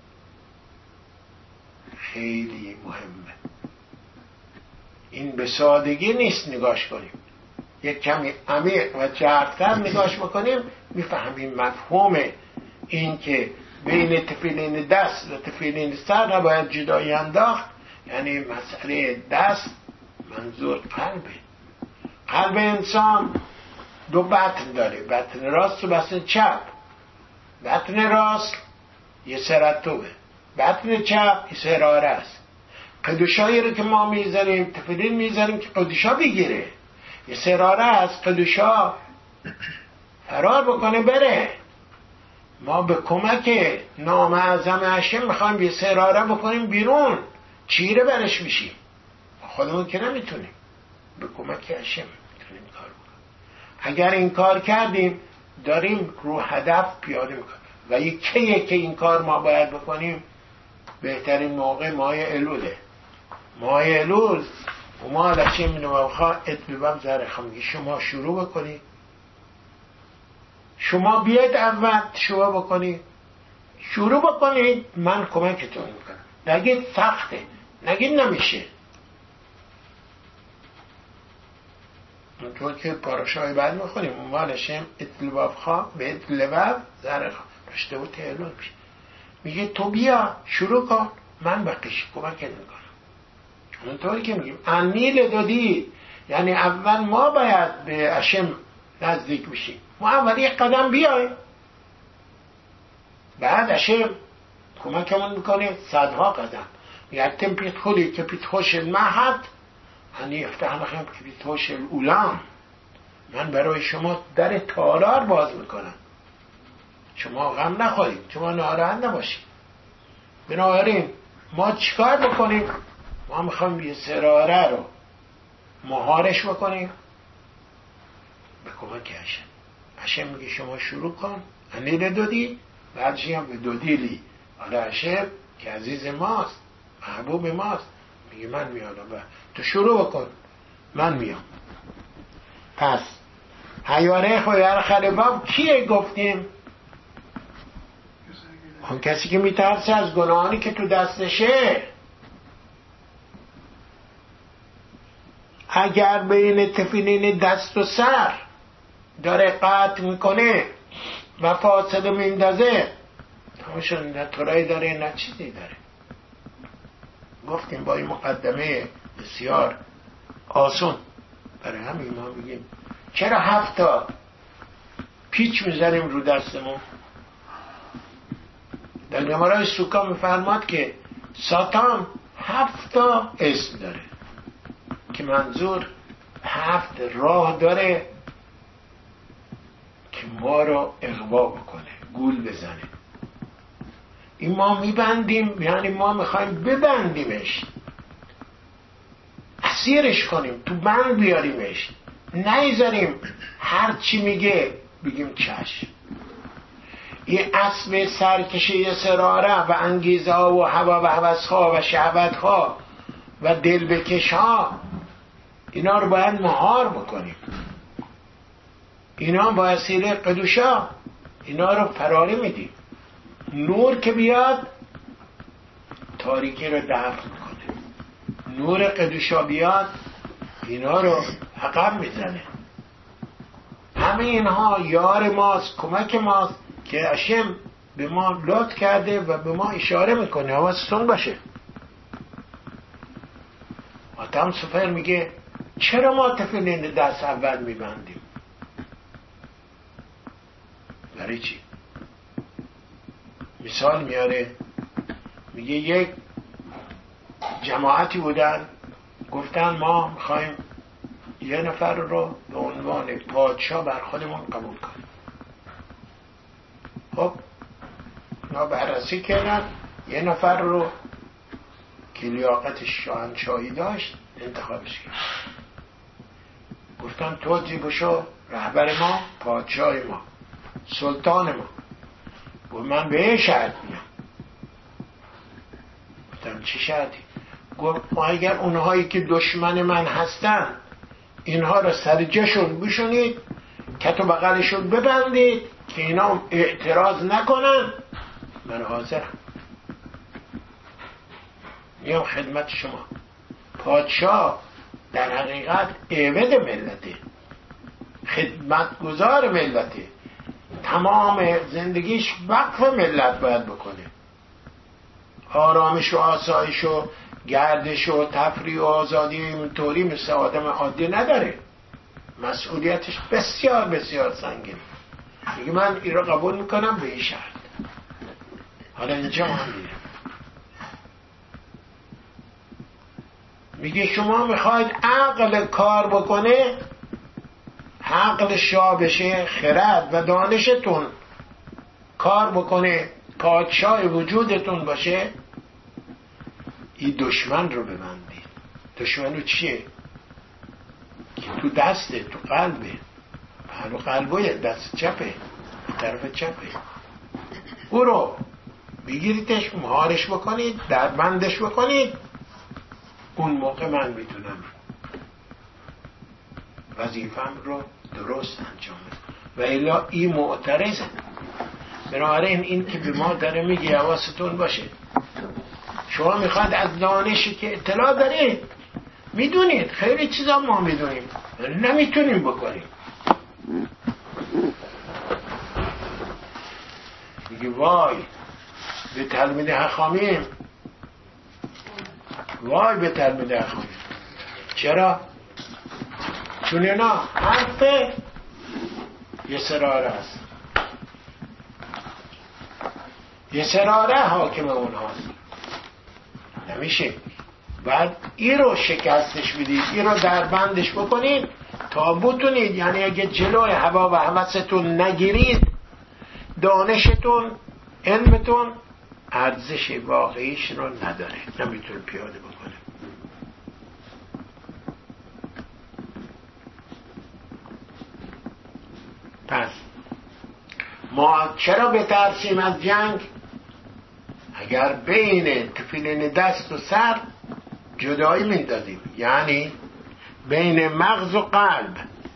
خیلی مهمه. این به سادگی نیست نگاش کنیم، یک کمی عمیق و جرفتر نگاش بکنیم میفهمیم مفهوم این که بین تفیلین دست و تفیلین سر نباید جدایی انداخت. یعنی مسئله دست منظور قلبه. قلب انسان دو بطن داره، بطن راست و بطن چپ. بطن راست یه سرطوبه، بطن چپ یه سراره است. قدوشایی رو که ما میزنیم، تفیلین میزنیم که قدوشا بگیره، یه سراره است قدوشا فرار بکنه بره. ما به کمک نام اعظم هشم میخوایم یه سراره بکنیم بیرون، چیره برش میشیم. خودمون که نمیتونیم، به کمک هشم میتونیم کار بکنیم. اگر این کار کردیم داریم رو هدف پیاده میکنیم. و یکیه که این کار ما باید بکنیم، بهترین موقع ماه الوله. ماه الول و ما علشیم نوخواه اتبیبم زرخم میگه شما شروع بکنید، شما بیاید اول شروع بکنید، شروع بکنید من کمکتون میکنم. نگید سخته، نگید نمیشه. اونطور که پاراشای بعد میخونیم اونوالشم اتلباب خواه به اتلباب زرخم رشته و تهلون میشه. میگه تو بیا شروع کن من بقیش کمکت میکنم. اونطوری که میگیم انیل دادی، یعنی اول ما باید به هشم نزدیک بشیم. ما اول یک قدم بیایم، بعد هشم کمکمون میکنه صدها قدم. یکتم پیت خولی که پیت خوش المحد هنی افتح لخم که پیت خوش الاولام. من برای شما در تالار باز میکنم، شما غم نخورید، شما ناراحت نباشید. بنابراین ما چیکار بکنیم؟ ما میخوایم یه سراره رو مهارش بکنیم به کمک هشم. هشم میگه شما شروع کن انیل دودی، بعدشی هم به دودیلی حالا هشم که عزیز ماست، محبوب ماست، میگه من میادم و تو شروع بکن، من میام. پس حیاره خویر خلباب کیه گفتیم؟ اون کسی که میترسه از گناهانی که تو دستشه. اگر بین تفلین دست و سر داره قطع میکنه و فاصله میندازه، همشون نه ترایی داره نه چیزی داره. گفتیم با این مقدمه بسیار آسون، برای همین ما میگیم چرا هفت تا پیچ میزنیم رو دستمون؟ در گمارای سوکا میفرماد که ساتان هفت تا اسم داره که منظور هفت راه داره که ما رو اغوا بکنه، گول بزنه. این ما میبندیم، یعنی ما میخوایم ببندیمش، اسیرش کنیم، تو بند بیاریمش، نیذاریم هر چی میگه بگیم چشم. این اسب سرکشه سراره و انگیزه ها و هوا و هوس ها و شهوت ها و دل بکش ها، اینا رو باید مهار بکنیم. اینا با وسیله قدوشا اینا رو فراری میدیم. نور که بیاد تاریکی رو دفع میکنه، نور قدوشا بیاد اینا رو عقب میزنه. همه اینها یار ماست، کمک ماست که هشم به ما لطف کرده و به ما اشاره میکنه. حواستون باشه. آدم سفر میگه چرا ما تفلین دست اول میبندیم؟ برای چی؟ مثال میاره، میگه یک جماعتی بودن گفتن ما میخوایم یه نفر رو به عنوان پادشاه بر خودمون قبول کنیم. خب اونا بررسی کردن، یه نفر رو که لیاقت شاهنشاهی داشت انتخابش کرد. گفتن تو جیبشو رهبر ما، پادشاه ما، سلطان ما. و من به این شرط میام. گفتم چه شرطی؟ گفت اگر اونهایی که دشمن من هستن اینها رو سر جشون بشونید، کت و بغلشون ببندید که اینا اعتراض نکنن، من حاضرم میام خدمت شما. پادشاه در حقیقت عبد ملته، خدمتگزار ملته، تمام زندگیش وقف ملت باید بکنه. آرامش و آسایش و گردش و تفریح و آزادی اینطوری مثل آدم عادی نداره. مسئولیتش بسیار بسیار سنگین. میگه من این رو قبول میکنم به این شرط. حالا اینجا ما میریم، میگه شما میخواید عقل کار بکنه، عقل شاه بشه، خرد و دانشتون کار بکنه، پادشاه وجودتون باشه، این دشمن رو ببندید. دشمن رو چیه؟ که تو دسته، تو قلبه، پهلو قلبه، دست چپه، طرف چپه. او رو بگیریدش، مهارش بکنید، دربندش بکنید. اون موقع من میتونم وظیفم رو درست انجام بدم. و الا این معترضه. بنابراین این که به ما داره میگه حواستون باشه، شما میخواید از دانشی که اطلاع دارید، میدونید خیلی چیزا ما میدونیم نمیتونیم بکنیم. میگه وای به تلمید حخامیم، وای به تلمید حخامیم. چرا؟ چون اینا حرف یه سراره هست، یه سراره حاکم اونهاست. نمیشه. بعد این رو شکستش بدید، این رو دربندش بکنید تا بتونید، یعنی اگه جلوی هوا و هوستون نگیرید، دانشتون، علمتون ارزش واقعیش رو نداره، نمیتونه پیاده بکنه. پس ما چرا بترسیم از جنگ؟ اگر بین تفیلین دست و سر جدایی میندازیم، یعنی بین مغز و قلب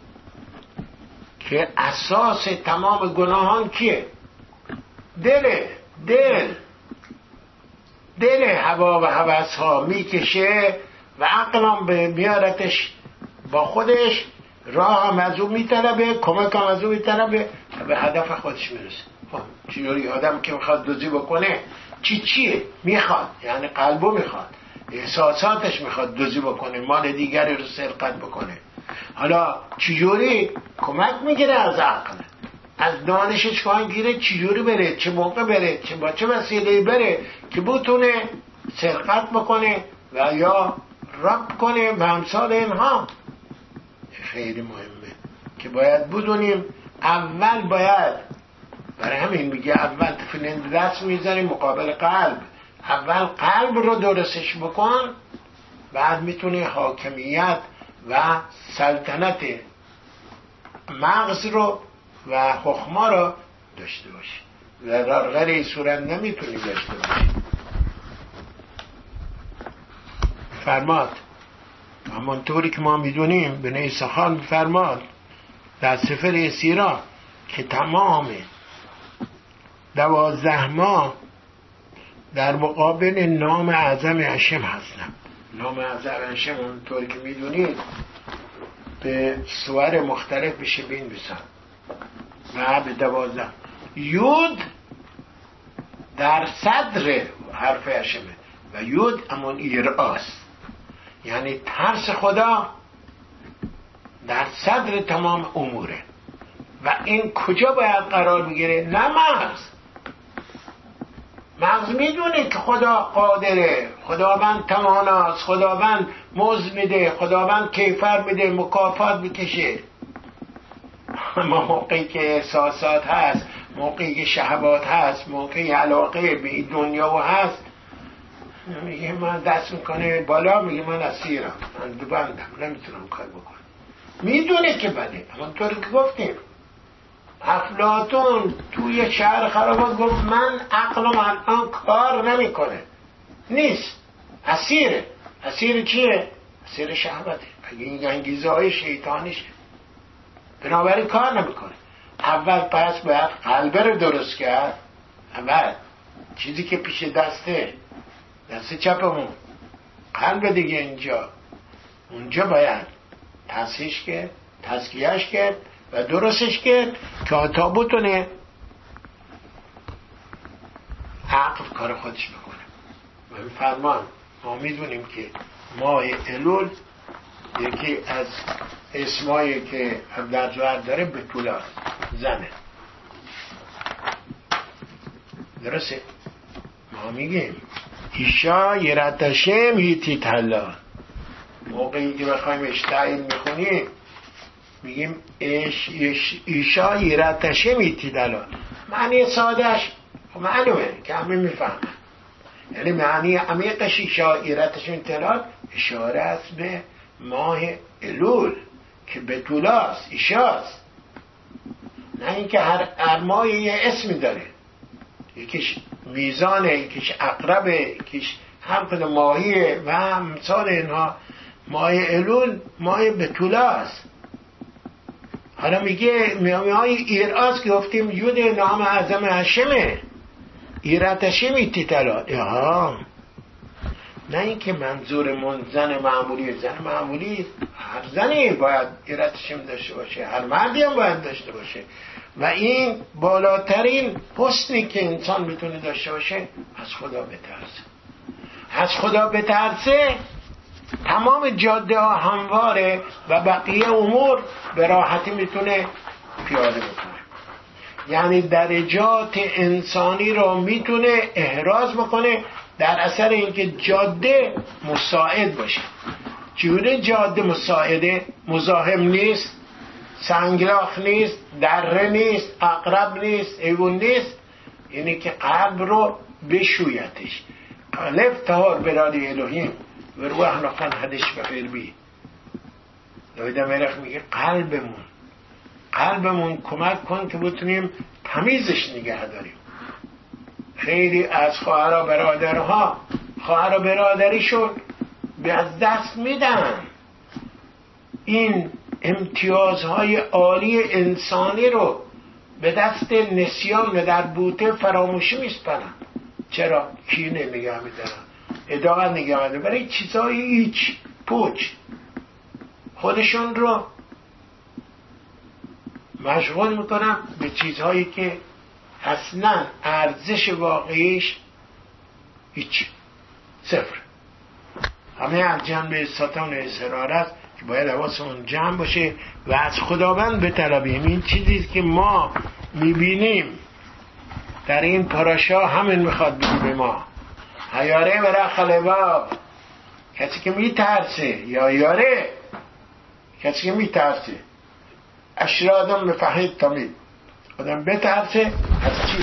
که اساس تمام گناهان کیه؟ دله. دل دل هوا و هوس ها میکشه و عقلم به میارتش با خودش، راه هم از او میطلبه، کمک هم از او میطلبه و به هدف خودش میرسه. چجوری آدم که میخواد دزدی بکنه چی چیه میخواد؟ یعنی قلبو میخواد، احساساتش میخواد دزدی بکنه، مال دیگری رو سرقت بکنه. حالا چجوری کمک میگیره؟ از عقل، از دانشش کمک گیره چجوری بره، چه موقع بره، چه با چه وسیله بره که بتونه سرقت بکنه و یا رب کنه و امثال اینها. خیلی مهمه که باید بدونیم. اول باید، برای همین میگه اول تفیلین دست میذاریم مقابل قلب، اول قلب رو درستش بکن، بعد میتونه حاکمیت و سلطنت مغز رو و حکما رو داشته باشی. و در غیر این صورت نمیتونی داشته باشی. فرماد همانطوری که ما میدونیم به نوع سخان فرماد در سفر سیرا که تمام دوازده ماه در مقابل نام اعظم هشم هستن. نام اعظم هشم همانطوری که میدونید به صور مختلف بشه بین بسن و به دوازده. یود در صدر حرف هشمه و یود امون ایراست، یعنی ترس خدا در صدر تمام اموره. و این کجا باید قرار بگیره؟ نه مغز. مغز میدونه که خدا قادره، خداوند تواناست، خداوند مزد میده، خداوند کیفر میده، مکافات میکشه. اما موقعی که احساسات هست، موقعی که شهوات هست، موقعی علاقه به دنیا و هست، میگه من دست میکنه بالا، میگه من اسیرم، من دوبندم، نمیتونم کار بکنم. میدونه که بده. همونطوری که گفتیم افلاطون توی شهر خرابات گفت من عقلم الان کار نمیکنه، نیست، اسیره. اسیر چیه؟ اسیر شهوته، این انگیزه های شیطانیشه، بنابراین کار نمیکنه. اول پس باید قلبه رو درست کرد. اول چیزی که پیش دسته، دست چپمون، قلب دیگه اینجا، اونجا باید تصحیحش کرد، تزکیهش کرد و درستش کرد که تا بتونه عقل کار خودش بکنه. و این فرمان ما میدونیم که ماه الول یکی از اسمایی که در جوهر داره بتولا زنه، درسته؟ ما میگیم ایشا یرتشم هیتی تلا. موقعی که بخوایم اشتعیل میخونیم میگیم ایش ایش ایشا یرتشم هیتی تلا. معنی سادهش معلومه که همه میفهمن، یعنی معنی عمیقش ایشا یرتشم تلا اشاره است به ماه الول که بتولاست، ایشاست. نه اینکه هر, هر ماه یه اسمی داره، یکیش میزانه، یکیش عقربه، یکیش هر کدوم ماهیه و امثال اینها. ماه الول ماه بتولاست. حالا میگه ماه ایراز که گفتیم یود نام اعظم هشمه، ایرتشم ایتیتلا. ها نه اینکه منظور من زن معمولی، زن معمولی هر زنی باید ایرتشم داشته باشه، هر مردی هم باید داشته باشه. و این بالاترین حسنی که انسان میتونه داشته باشه از خدا بترسه. از خدا بترسه تمام جاده ها همواره و بقیه امور به راحتی میتونه پیاده بکنه. یعنی درجات انسانی رو میتونه احراز بکنه در اثر اینکه جاده مساعد باشه. چون جاده مساعده، مزاحم نیست، سنگلاخ نیست، دره نیست، عقرب نیست، حیوان نیست، یعنی که قلب رو بشویتش. قلب تهار برای الهیم و روح نخان حدش بخیر بی. داوید ملخ میگه قلبمون قلبمون کمک کن که بتونیم تمیزش نگه داریم. خیلی از خواهر و برادرها خواهر و برادریشون به از دست میدن، این امتیازهای عالی انسانی رو به دست نسیان و در بوته فراموشی میسپرن. چرا؟ کینه نگه میدارن، عداوت نگه میدارن، برای چیزهای هیچ پوچ خودشون رو مشغول میکنن به چیزهایی که اصلا ارزش واقعیش هیچ، صفر. همه از جنب ساتان و اصرار است که باید حواسمون جمع باشه و از خداوند بطلبیم. این چیزی که ما میبینیم در این پاراشا همین میخواد بگی به ما. هیاره برای خلباب، کسی که میترسه، یا یاره کسی که میترسه. اشرادم بفهید تامید، آدم بترسه از چی؟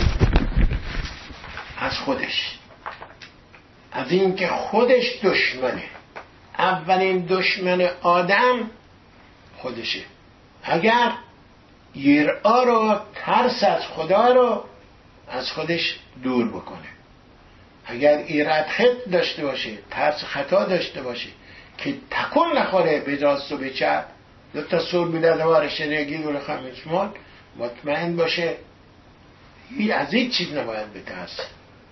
از خودش، از این که خودش دشمنه. اولین دشمن آدم خودشه. اگر یرا رو، ترس از خدا رو از خودش دور بکنه، اگر ایراد خط داشته باشه، ترس خطا داشته باشه که تکون نخوره به راست و به چپ، دو تا سور بیده دوار شنگی دور خمیشمون، مطمئن باشه از هیچ چیز نباید بترسه.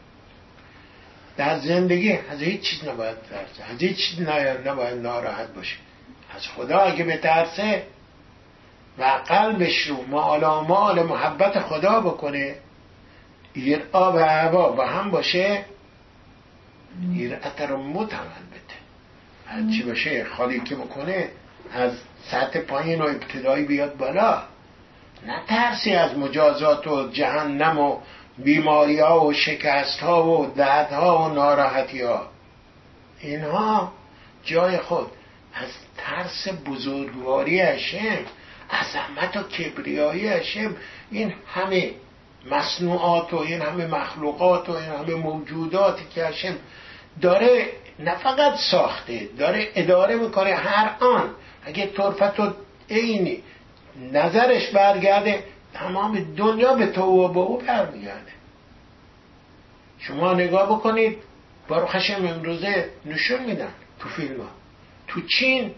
در زندگی از هیچ چیز نباید بترسه، از هیچ چیز نباید ناراحت باشه. از خدا اگه بترسه و قلبش رو مال مال محبت خدا بکنه، ایرا و هوا با هم باشه، ایرات رو متمن بده. هر چی باشه خالی که بکنه از سطح پایین و ابتدایی بیاد بالا. نه ترسی از مجازات و جهنم و بیماری ها و شکست ها و درد ها و ناراحتی ها. اینها جای خود. از ترس بزرگواری هشم، عظمت و کبریایی هشم، این همه مصنوعات و این همه مخلوقات و این همه موجوداتی که هشم داره نه فقط ساخته، داره اداره میکنه. هر آن اگه طرفت و عینی نظرش برگرده، تمام دنیا به تو و به او برمیگرده. شما نگاه بکنید، باروخ هشم امروزه نشون میدن تو فیلم ها. تو چین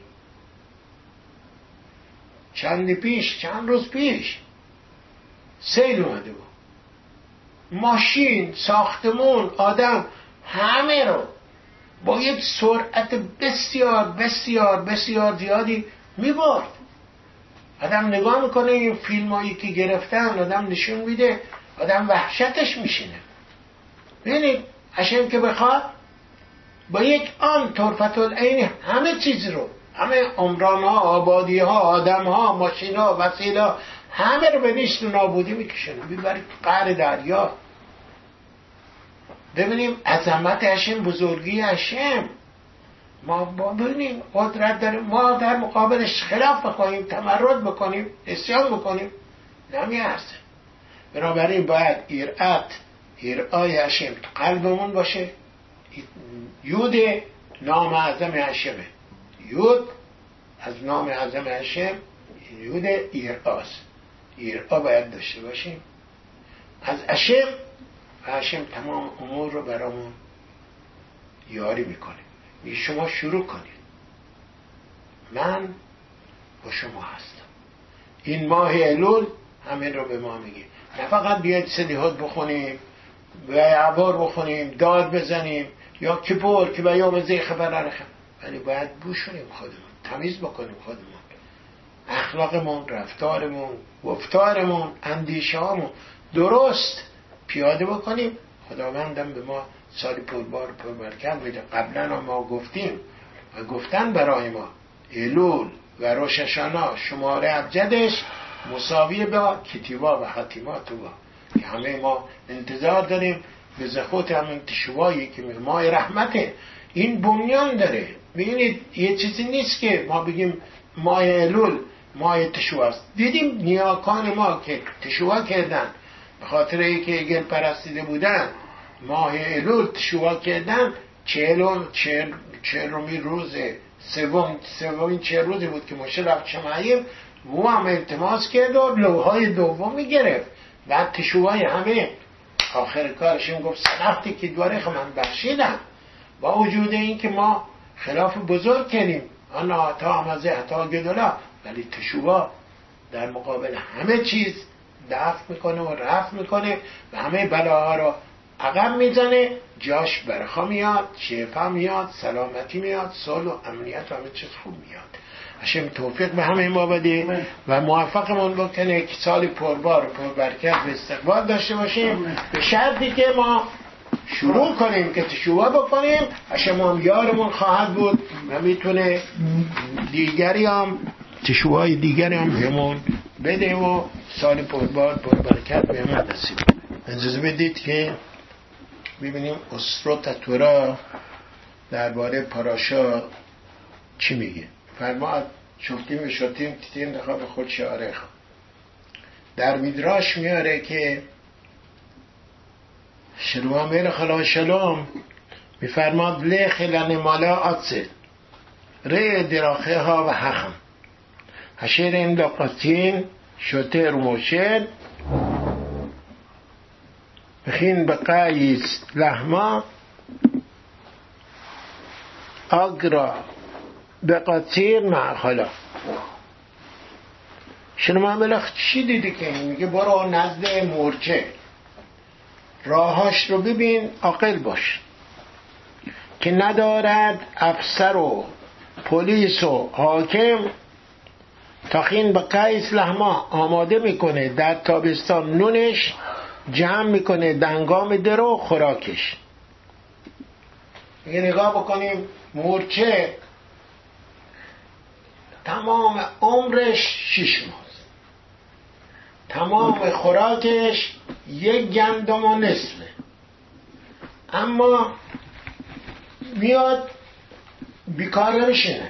چند پیش چند روز پیش سیل اومده بود، ماشین، ساختمون، آدم، همه رو با یک سرعت بسیار بسیار بسیار زیادی میبرد. آدم نگاه میکنه این فیلم هایی که گرفتن، آدم نشون میده، آدم وحشتش میشینه. ببینید هشم که بخواد با یک آن طرفت العین همه چیز رو، همه عمران ها، آبادی ها، آدم ها، ماشین ها، وسیله ها، همه رو به نیست و نابودی میکشونه، میبرید قعر دریا. ببینیم عظمت هشم، بزرگی هشم. ما ببینیم قدرت داریم، ما در مقابلش خلاف بکنیم، تمرد بکنیم، اسیان بکنیم، نمیارزه. بنابراین باید ایرات ایرای هشم تو قلبمون باشه. یود نام اعظم هشمه، یود از نام اعظم هشم، یود ایراست. ایرا باید داشته باشیم از هشم، و هشم تمام امور رو برامون یاری میکنه. می شما شروع کنید، من با شما هستم. این ماه الول همین رو به ما میگه. نه فقط بیاید صدیحات بخونیم و عبار بخونیم، داد بزنیم، یا کبور که بیام زی خبر نرخم، ولی باید بوشونیم خودمون، تمیز بکنیم خودمون، اخلاقمون، رفتارمون، گفتارمون، اندیشه‌هامون درست پیاده بکنیم. خداوندم به ما سال پربار پربرکت بده. قبلا ما گفتیم و گفتن برای ما الول و روش هاشانا شماره ابجدش مساوی با کتیوا و حتیمات با، که همه ما انتظار داریم به زخوت همین تشوایی که ماه رحمته. این بنیان داره. ببینید یه چیزی نیست که ما بگیم ماه الول ماه تشواست. دیدیم نیاکان ما که تشوا کردن به خاطر اینکه گل پرستیده بودن، ماه الول تشوا کردن. چهلم چهلمی روز سوم سومین چه روزی بود که مشه رفت شمعیم و هم التماس کرد و لوهای دومی گرفت. بعد تشوای همه آخر کارشون گفت سلامتی که دواره من بخشیدم، با وجود این که ما خلاف بزرگ کنیم آنا تا آمازه حتا گدولا، ولی تشوبا در مقابل همه چیز دفع میکنه و رفع میکنه و همه بلاها رو عقب میزنه، جاش برخا میاد، شفا میاد، سلامتی میاد، صلح و امنیت و همه چیز خوب میاد. هشم توفیق به همه ما بده و موفقمون بکنه که سال پربار و پربرکت و استقبال داشته باشیم، به شرطی که ما شروع کنیم که تشوبا بکنیم. هشم هم یارمون خواهد بود و میتونه دیگری هم تشوبای دیگری هم همون بده و سال پربار پربرکت به همون نصیب. اجازه بدید که ببینیم اسرو تطورا درباره پاراشا چی میگه. فرماد شفتیم و شفتیم تیتیم دخواه به خود شعاره خواه. در میدراش میاره که شروع میر خلا شلوم میفرماد لیخ لن مالا آتسه ره دراخه ها و حخم هشیر این لقاتین شتر موشد بخین بقاییس لحما آگرا بقاتیر معخلا. شنو ملخ چی دیدی که میگه برو نزد مورچه، راهاش رو ببین، عاقل باش که ندارد افسر و پلیس و حاکم تاخین به قیس لحما آماده میکنه در تابستان نونش، جمع میکنه دنگام درو خوراکش. میگه نگاه بکنیم مورچه تمام عمرش شش ماه، تمام خوراکش یک گندم و نصفه، اما میاد بیکار نمیشینه،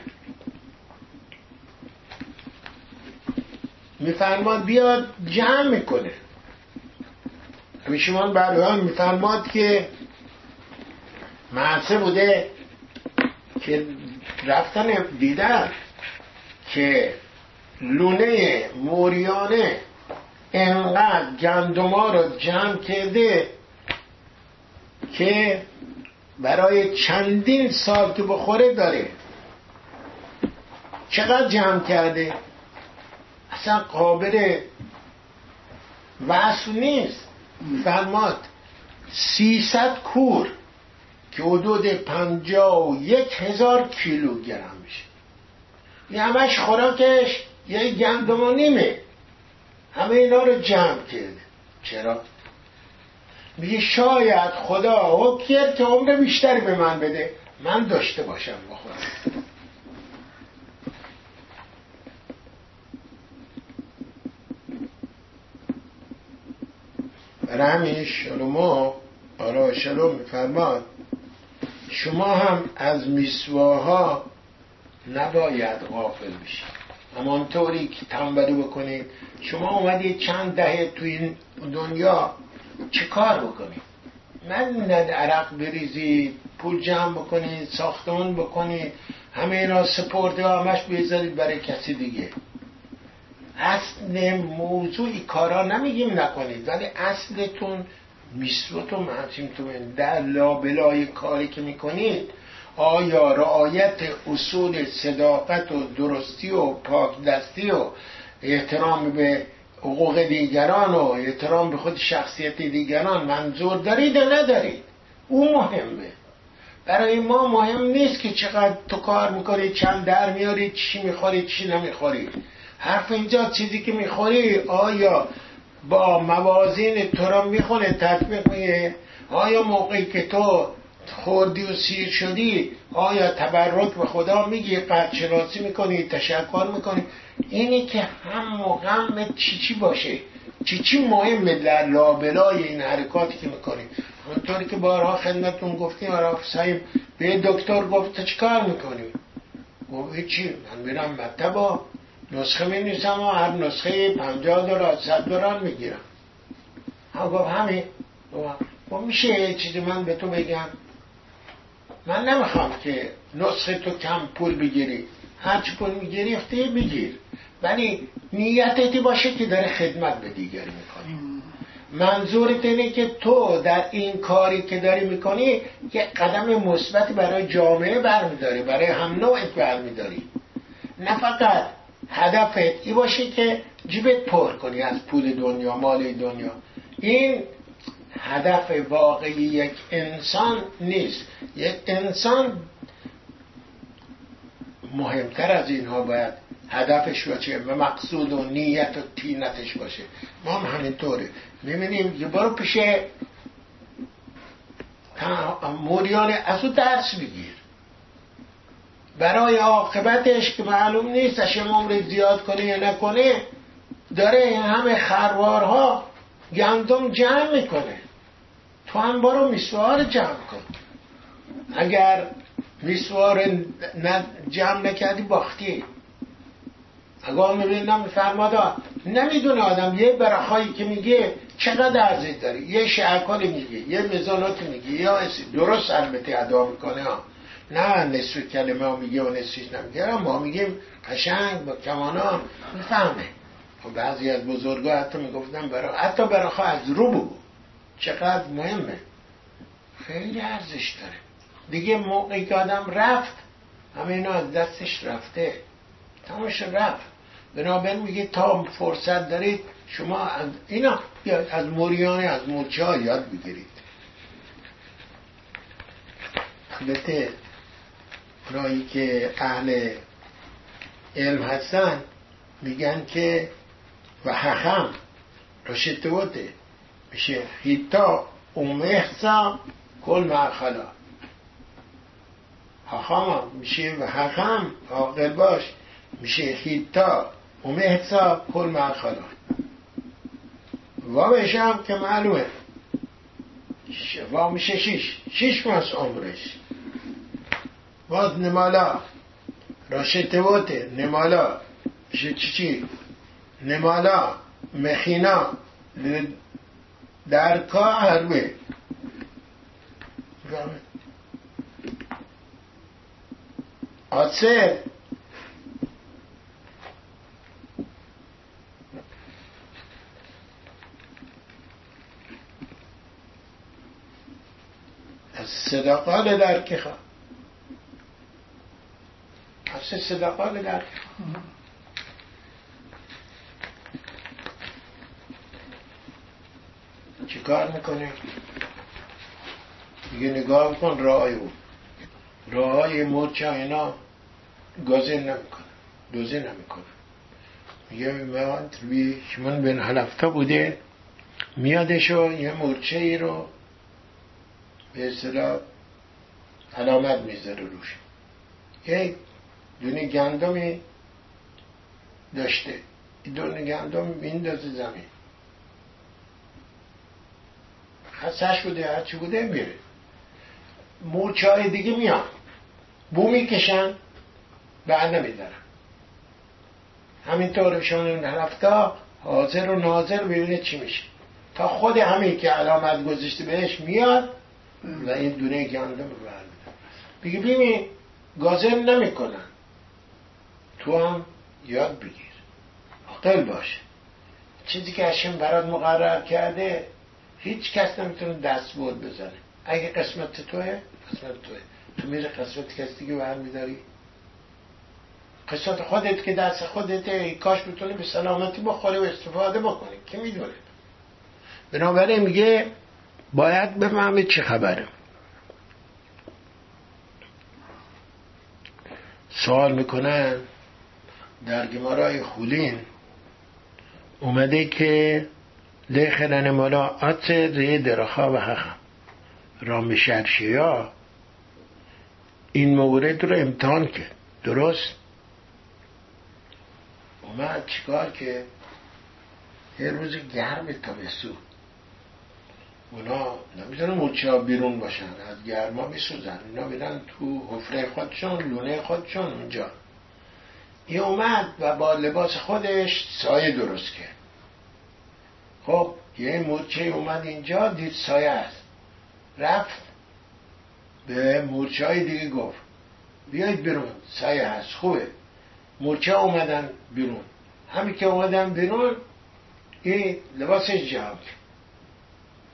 میفرماد بیاد جمع میکنه. همیشمان برایان میفرماد که معصه بوده که رفتن دیدن که لونه موریانه انقدر گندما رو جمع کرده که برای چندین سال که بخوره داره. چقدر جمع کرده اصلا قابل وصف نیست. فرماد سیصد کور که حدود پنجاه و یک هزار کیلوگرم میشه، این همش خوراکش یه گندم و نیمه، همه اینا رو جمع کرده. چرا؟ میگه شاید خدا حکم کرد که عمر بیشتری به من بده، من داشته باشم بخورم. برای همین شلومو آرا شلوم میفرماد شما هم از میسواها نباید غافل بشید، همانطوری که تنبلی بکنید. شما اومدید چند دهه تو این دنیا چه کار بکنید؟ من ند عرق بریزید، پول جمع بکنید، ساختمان بکنید، همه اینا سپرده همش بذارید برای کسی دیگه. اصل موضوعی کارا نمیگیم نکنید، ولی اصلتون میسوتون محتیمتون در لابلای کاری که میکنید آیا رعایت اصول صداقت و درستی و پاک دستی و احترام به حقوق دیگران و احترام به خود شخصیت دیگران منظور دارید یا ندارید؟ اون مهمه. برای ما مهم نیست که چقدر تو کار میکنید، چند در میارید، چی میخورید چی نمیخورید. حرف اینجا چیزی که میخوری آیا با موازین تو را میخونه تطبیق میه؟ آیا موقعی که تو خوردی و سیر شدی آیا تبرک به خدا میگی، قدر شناسی میکنی، تشکر میکنی؟ اینی که هم و غم چی چی باشه، چی چی مهمه در لابلای این حرکاتی که میکنی. اونطوری که بارها خدمتون گفتیم آرا صاحب به دکتر گفت چی کار میکنی؟ گفت چی؟ من میرم مطبع نسخه می نیستم و هر نسخه پنجاه دلار صد دلار میگیرم. هم گفت همین. گفت میشه یه چیزی من به تو بگم؟ من نمیخوام که نسخه تو کم پول بگیری، هرچی پول میگیری اختی بگیر، ولی نیتتی باشه که داره خدمت به دیگری میکنی. منظورت اینه که تو در این کاری که داری میکنی یه قدم مثبتی برای جامعه برمیداری، برای هم نوعت برمیداری. نه فقط هدفت این باشه که جیبت پر کنی از پول دنیا، مال دنیا. این هدف واقعی یک انسان نیست. یک انسان مهمتر از اینها باید هدفش باشه و مقصود و نیت و تینتش باشه. ما هم همینطوره. میبینیم که برو پیش موریان از او درس بگیر، برای عاقبتش که معلوم نیست اشه عمر زیاد کنه یا نکنه، داره این همه خروارها گندم جمع میکنه. تو هم برو میسوار جمع کن. اگر میسوار جمع نکردی باختی. اگه میبینم فرمادا نمیدونه آدم یه برخایی که میگه چقدر ارزش داره، یه شعکالی میگه، یه مزاناتی میگه، یا درست البته ادا میکنه ها، نه نصف کلمه ها میگه و نصفش نمیگه، ما میگیم قشنگ با کمانا میفهمه. بعضی از بزرگا حتی میگفتن برای حتی برخا از رو بگو چقدر مهمه، خیلی ارزش داره دیگه. موقعی که آدم رفت همه اینا از دستش رفته، تمامش رفت. بنابراین میگه تا فرصت دارید شما از اینا از موریانه از مورچه ها یاد بگیرید. البته اونایی که اهل علم هستن میگن که و حخم رشتوته میشه خیتا اومحسا کل معخلا. حخم میشه و حخم عاقل باش میشه خیتا اومحسا کل معخلا. و بشه هم که معلومه و میشه شیش شیش ماس عمرش. باز نمالا راشتوته نمالا میشه چی چی نمالا مخینا درکا حربه. آسه از صداقال درکی خواه از صداقال درکی خواه چی کار میکنه؟ دیگه نگاه کن راهی بود راهی مورچه اینا گازه نمیکنه دوزه نمیکنه. میگه من توی شمون بین هلفتا بوده میادشو یه مورچه ای رو به اصطلاح علامت میذاره روش، یک دونه گندمی داشته، این دونه گندم میندازه زمین، خستش بوده هرچی بوده میره. مورچه های دیگه میان بو میکشن بعد نمیدارن. همینطور شما اون هفته حاضر و ناظر ببینه چی میشه تا خود همین که علامت گذاشته بهش میاد و این دونه گندم رو برمیدن. بگی ببین گازر نمیکنن، تو هم یاد بگیر، عاقل باش. چیزی که هشم برات مقرر کرده هیچ کس نمیتونه دست بود بزنه. اگه قسمت توه قسمت توه، تو میره قسمت کسی دیگه برمیداری. قسمت خودت که دست خودته، کاش بتونی به سلامتی بخوری و استفاده بکنی، که میدونه. بنابراین میگه باید بفهمید چه خبره. سوال میکنن در گمارای خولین اومده که لیخلن مالا آت ری درخا و حقم رام شرشیا این مورد رو امتحان کرد. درست اومد چیکار که یه روز گرم تابستون اونا نمیتونن مورچه ها بیرون باشن، از گرما میسوزن، اینا بیرن تو حفره خودشون لونه خودشون اونجا. این اومد و با لباس خودش سایه درست کرد. خب یه مورچه اومد اینجا دید سایه است، رفت به مورچه های دیگه گفت بیایید بیرون سایه هست خوبه. مورچه اومدن بیرون، همین که اومدن بیرون این لباسش جمع کرد،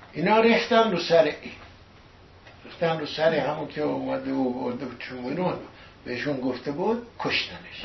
اینا ریختن رو سر این، ریختن رو سر همون که اومده و برده و چون بهشون گفته بود، کشتنش.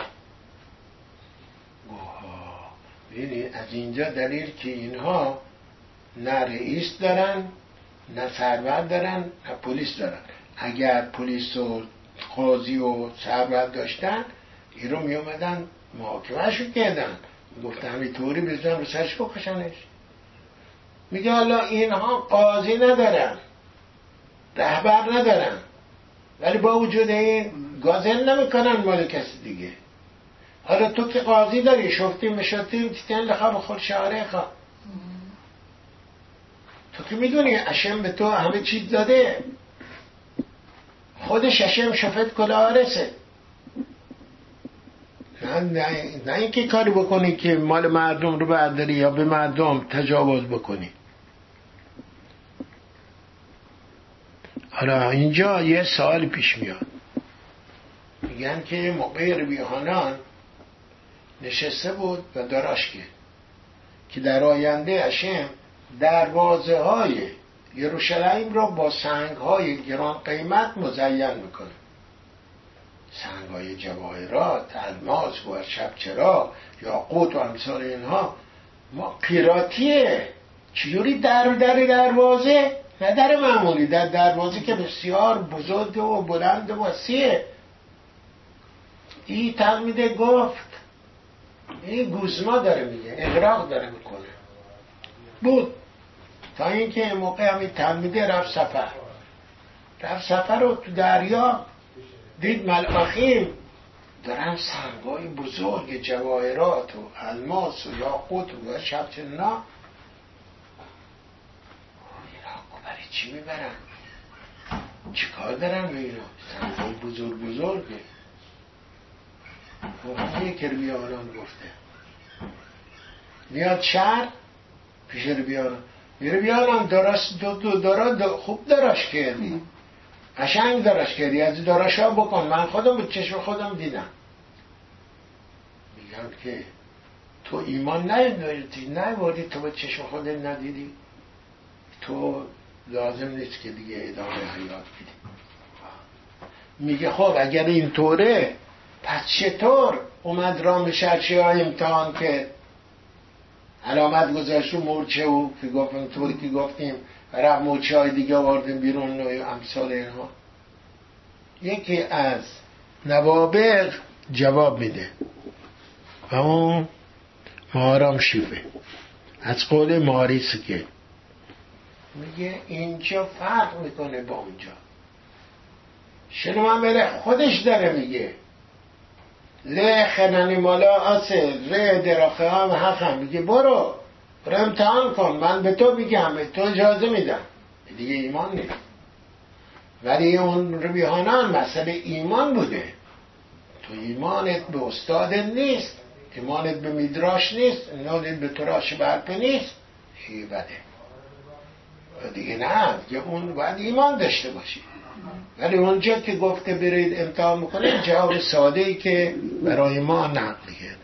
گوها ببینید از اینجا دلیل که اینها نه رئیس دارن، نه سرور دارن، نه پلیس دارن. اگر پلیس و قاضی و سرور داشتن این رو می اومدن محاکمه‌شو کردن، گفتن همینطوری بزنن رو سرش بکشنش. میگه حالا اینها قاضی ندارن، رهبر ندارن، ولی با وجود این گازل نمیکنن مال کسی دیگه. حالا تو که قاضی داری، شفتی مشتی تیتن لخواب خود شعاره خواه، تو که میدونی اشم به تو همه چیز داده، خودش اشم شفت کلاهارسه. نه, نه, نه اینکه کاری بکنی که مال مردم رو برداری یا به مردم تجاوز بکنی. حالا اینجا یه سوال پیش میاد، میگن که موقع ربیهانان نشسته بود و دراش کرد که در آینده اشم دروازه های یروشلایم را با سنگ های گران قیمت مزین میکنه. سنگ های جواهرات، الماس، گوهر شبچرا، یاقوت و امثال اینها. ما پیراتیه چجوری در در دروازه، نه در معمولی، در دروازه که بسیار بزرگ و بلند و وسیعه. این تلمیده گفت، این گوزما داره میگه، اغراق داره میکنه بود، تا اینکه موقع همین تلمیده رفت سفر رفت سفر رو تو دریا دید ملائکه دارن سنگای بزرگ جواهرات و الماس و یاقوت و شبچنا، اینا برای چی میبرن؟ چی کار دارن به اینا؟ سنگای بزرگ بزرگه. همه که ربیانان گفته میاد شهر پیش ربیانان، ربیانان دراش دو دو دارا دو خوب دراش کردی، قشنگ دراش کردی، از دراش ها بکن، من خودم به چشم خودم دیدم. میگم که تو ایمان نیاوردی، نیاوردی تو به چشم خودت ندیدی، تو لازم نیست که دیگه ادامه حیات بدی. میگه خب اگر اینطوره پس چطور اومد رام شرچی های امتحان که علامت گذاشت رو مورچه و که گفتیم طوری که گفتیم رفت مورچه های دیگه آوردیم بیرون و امثال اینها. یکی از نوابغ جواب میده و اون مهارام شیفه از قول ماریس که میگه اینجا فرق میکنه با اونجا. شنو من بره خودش داره میگه له خننی مالا آسه ره دراخه هم حقم، میگه برو برو امتحان کن، من به تو میگم، به تو اجازه میدم، دیگه ایمان نیست. ولی اون ربیهانان مسئله ایمان بوده، تو ایمانت به استاد نیست، ایمانت به میدراش نیست، ایمانت به تراش برپه نیست، این بده دیگه. نه دیگه اون باید ایمان داشته باشی. ولی اونجا که گفته برید امتحان میکنه جواب ساده ای که برای ما نقل کرد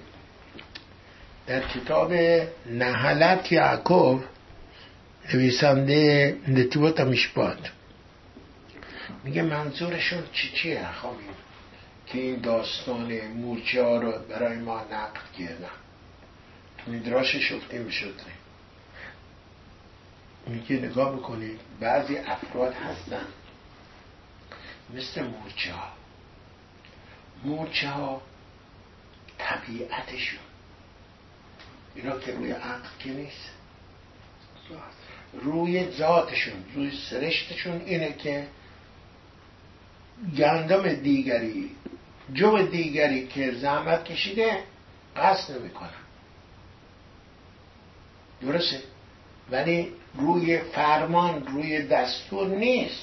در کتاب نهلت یعقوب نویسنده نتیبت میشباد میگه منظورشون چی چیه خواهیم که این داستان مورچه ها رو برای ما نقل کردن. تو میدراش شفتی میشد میگه نگاه بکنید بعضی افراد هستن مثل مورچه ها. مورچه ها طبیعتشون اینا که روی عقل که نیست، روی ذاتشون، روی سرشتشون اینه که گندم دیگری، جو دیگری که زحمت کشیده قصد نمی کنن. درسته؟ ولی روی فرمان، روی دستور نیست.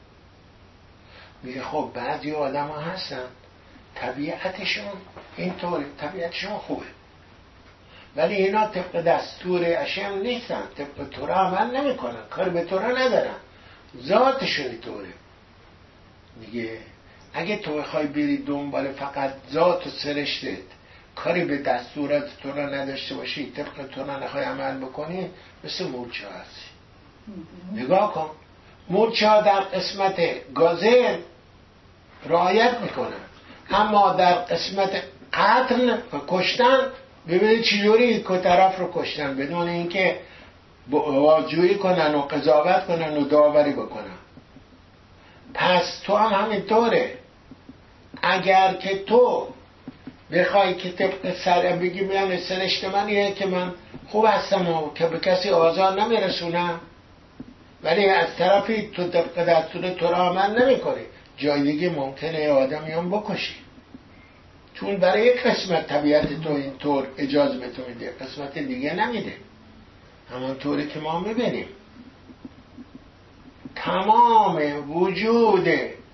میگه خب بعضی آدم ها هستن طبیعتشون اینطوری، طبیعتشون خوبه ولی اینا طبق دستور اشم نیستن، طبق تورا عمل نمی کنن، کار به تورا ندارن، ذاتشون اینطوره. میگه اگه تو بخوای بری دنبال فقط ذات و سرشتت، کاری به دستورات تورا نداشته باشی، طبق تورا نخوای عمل بکنی، مثل مورچه هستی. نگاه کن، مورچه ها در قسمت گازل رعایت میکنن، اما در قسمت قتل و کشتن ببینید چجوری که طرف رو کشتن بدون اینکه بازجویی کنن و قضاوت کنن و داوری بکنن. پس تو هم همینطوره. اگر که تو بخوای که طبق سر بگی میان سرشت منیه که من خوب هستم و که به کسی آزار نمیرسونم، ولی از طرفی تو طبق دستور تو را عمل نمی کنی، جای دیگه ممکنه آدمی هم بکشی، چون برای یک قسمت طبیعت تو اینطور اجازه به تو میده، قسمت دیگه نمیده. همانطوری که ما میبینیم تمام وجود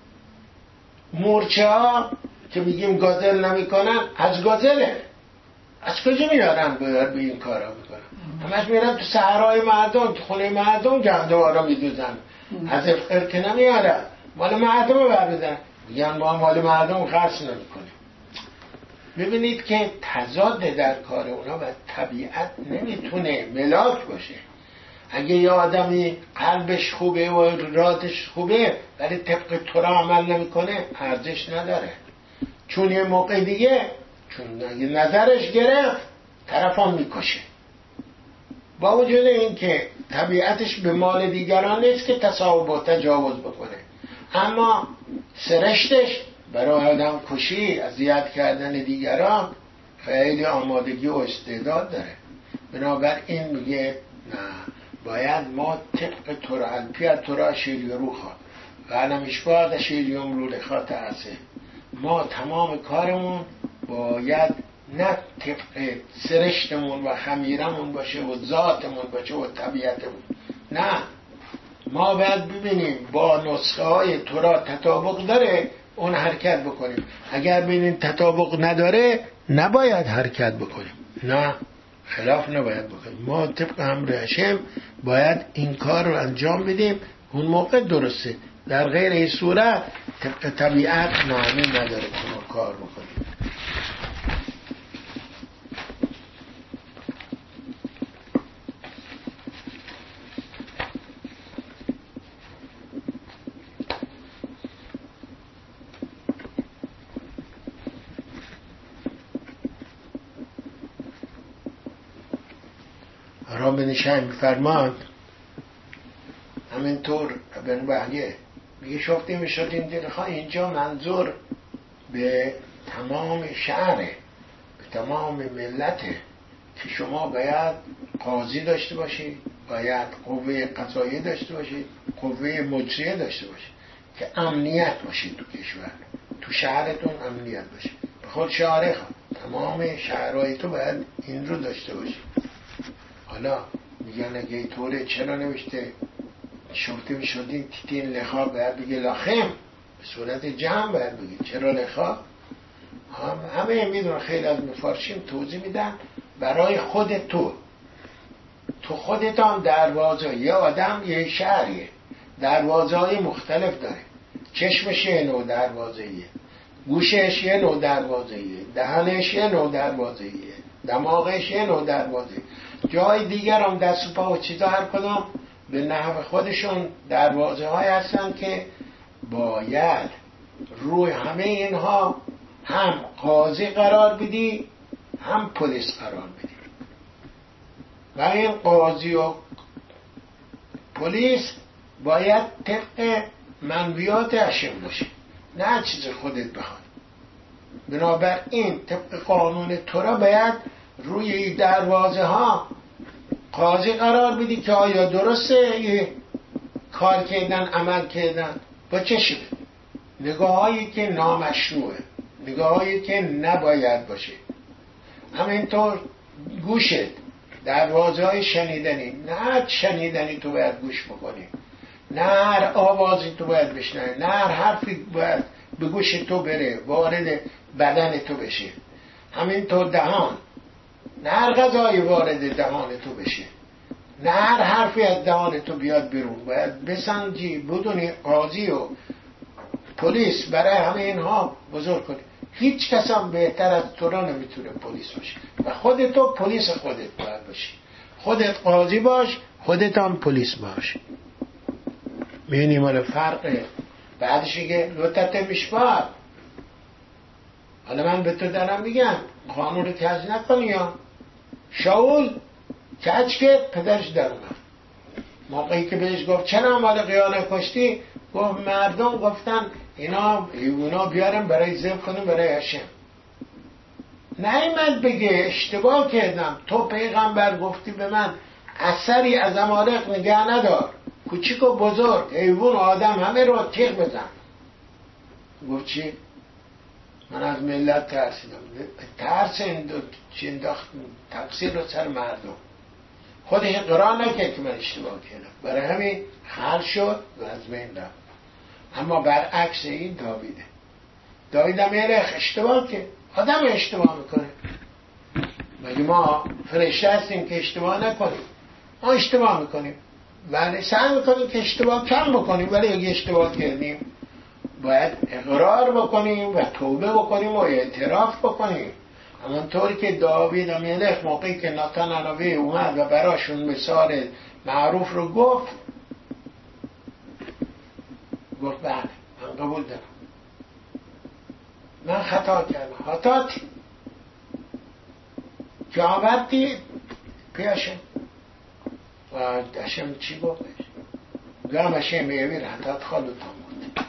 مورچه ها که میگیم گازل نمیکنن از گازله. از کجا میارن باید به این کارا میکنن؟ همش میرن تو صحرای مردم، تو خونه مردم گندوارا میدوزن، از افقر که نمیارن، مال مردم بردن، میگن ما مال مردم خرص نمیکنیم. ببینید که تضاد در کار اونا و طبیعت نمیتونه ملاک باشه. اگه یه آدمی قلبش خوبه و رادش خوبه ولی طبق تو را عمل نمیکنه، ارزش نداره. چون یه موقع دیگه چون اگه نظرش گرفت طرفان میکشه، با وجود این که طبیعتش به مال دیگران نیست که تصاحب و تجاوز بکنه، اما سرشتش برای آدم کشی، اذیت کردن دیگران خیلی آمادگی و استعداد داره. بنابراین میگه نه، باید ما طبق تورا الپی تورا شیلی رو خواه و علمش باید شیلیوم رو لخواه تحسه. ما تمام کارمون باید نه طبق سرشتمون و خمیرمون باشه و ذاتمون باشه و طبیعتمون، نه، ما باید ببینیم با نسخه های تورا تطابق داره اون حرکت بکنیم، اگر ببینیم تطابق نداره نباید حرکت بکنیم، نه، خلاف نباید بکنیم. ما طبق امر هشم باید این کار رو انجام بدیم، اون موقع درسته. در غیر این صورت طبق طبیعت معنی نداره که ما کار بکنیم. رابن شایم میفرماد همینطور ابن بحیه میگه شفتی میشدیم دلخواه، اینجا منظور به تمام شهره، به تمام ملته که شما باید قاضی داشته باشید، باید قوه قضاییه داشته باشید، قوه مجریه داشته باشید که امنیت باشید تو کشور، تو شهرتون امنیت باشید. به خود شهره تمام شهرهای تو باید این رو داشته باشید. حالا میگن اگه اینطوره چرا نوشته شفته میشدین تیتین لخا؟ باید بگه لاخم، به صورت جمع باید بگه. چرا لخا؟ هم همه میدونن، خیلی از مفارشین توضیح میدن برای خود تو تو خودتان دروازه، یه آدم یه شهریه دروازه های مختلف داره، چشمش یه نوع دروازهیه، گوشش یه نوع دروازهیه، دهنش یه نوع دروازهیه، دماغش یه نوع دروازهیه، جای دیگر هم دست و پا و چیزا هر کدام به نحو خودشون دروازه های هستن که باید روی همه اینها هم قاضی قرار بدی هم پلیس قرار بدی و این قاضی و پلیس باید طبق منویات هشم باشه، نه چیز خودت بخواد. بنابراین طبق قانون تورا باید روی دروازه ها قاضی قرار بدی که آیا درسته یه کار کردن، عمل کردن، با چشم نگاه هایی که نامشروعه، نگاه هایی که نباید باشه. همینطور گوشت، دروازه های شنیدنی، نه شنیدنی تو باید گوش بکنی، نه هر آوازی تو باید بشنوی، نه هر حرفی باید به گوش تو بره وارد بدن تو بشه. همینطور دهان، نه هر غذایی وارد دهان تو بشه، نه هر حرفی از دهان تو بیاد بیرون. باید بسنجی، بدونی قاضی و پلیس برای همه اینها بزرگ کنی. هیچ کس هم بهتر از تو را نمیتونه پلیس باشه و خودت تو پلیس خودت باید باشی. خودت قاضی باش، خودت هم پلیس باش. می‌بینی مال فرقه. بعدش میگه لطت میشبار. حالا من به تو دارم میگم قانون رو کج نکنی. یا شاول کج که پدرش در اومد موقعی که بهش گفت چرا مال قیانه کشتی، گفت مردم گفتن اینا ایونا بیارم برای ذبح کنیم برای هشم. نیامد بگه اشتباه کردم، تو پیغمبر گفتی به من اثری از عمالق نگه ندار، کوچیک و بزرگ حیوان و آدم همه رو تیغ بزن. گفت چی؟ من از ملت ترسیدم. ترس چی انداخت تقصیر رو سر مردم، خودش اقرار نکرد که من اشتباه کردم، برای همین حل شد و از بین رفت. اما برعکس این داویده. داوید هم یه اشتباه کرد. آدم اشتباه میکنه، مگه ما فرشته هستیم که اشتباه نکنیم؟ ما اشتباه میکنیم ولی سعی میکنیم که اشتباه کم بکنیم، ولی اگه اشتباه کردیم باید اقرار بکنیم و توبه بکنیم و اعتراف بکنیم. همونطوری که داوید امیلخ موقعی که ناتان الوی اومد و براشون مثال معروف رو گفت، گفت بله من قبول دارم، من خطا کردم. خطاتی که آوردی پیاشم و داشم چی گفتش؟ گام هشم میویر حتات خالو تامود.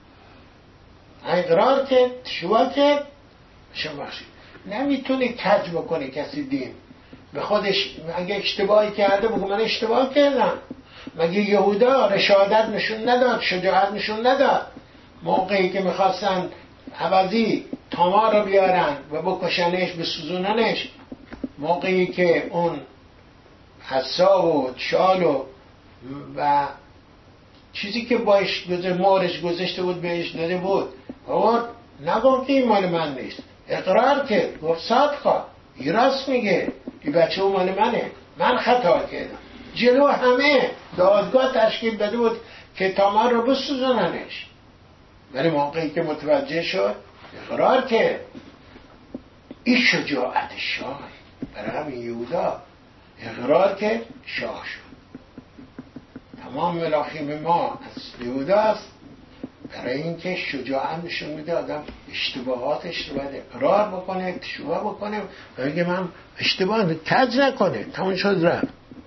اقرار کرد، شوا کرد، شما باشید. نمیتونی کج بکنی کسی دین به خودش. اگه اشتباهی کرده بگو من اشتباه کردم. مگه یهودا رشادت نشون نداد، شجاعت نشون نداد موقعی که میخواستن عوضی تامار رو بیارن و بکشنش بسوزوننش؟ موقعی که اون حسا و شال و و چیزی که باش گذاشته مارش گذاشته بود بهش داده بود، آورد نگفت این مال من نیست، اقرار کرد، گفت صادقا این راست میگه، این بچه او مال منه، من خطا کردم. جلو همه دادگاه تشکیل داده بود که تامار رو بسوزوننش، ولی موقعی که متوجه شد اقرار کرد. این شجاعت شاه. برای همین یهودا اقرار کرد، شاه شد. تمام ملاخیم ما از یهودا است، برای اینکه شجاعت نشون میده آدم اشتباهاتش رو باید اقرار بکنه، تشویق بکنه و بگه من اشتباه کج نکنه. تمام شد رفت.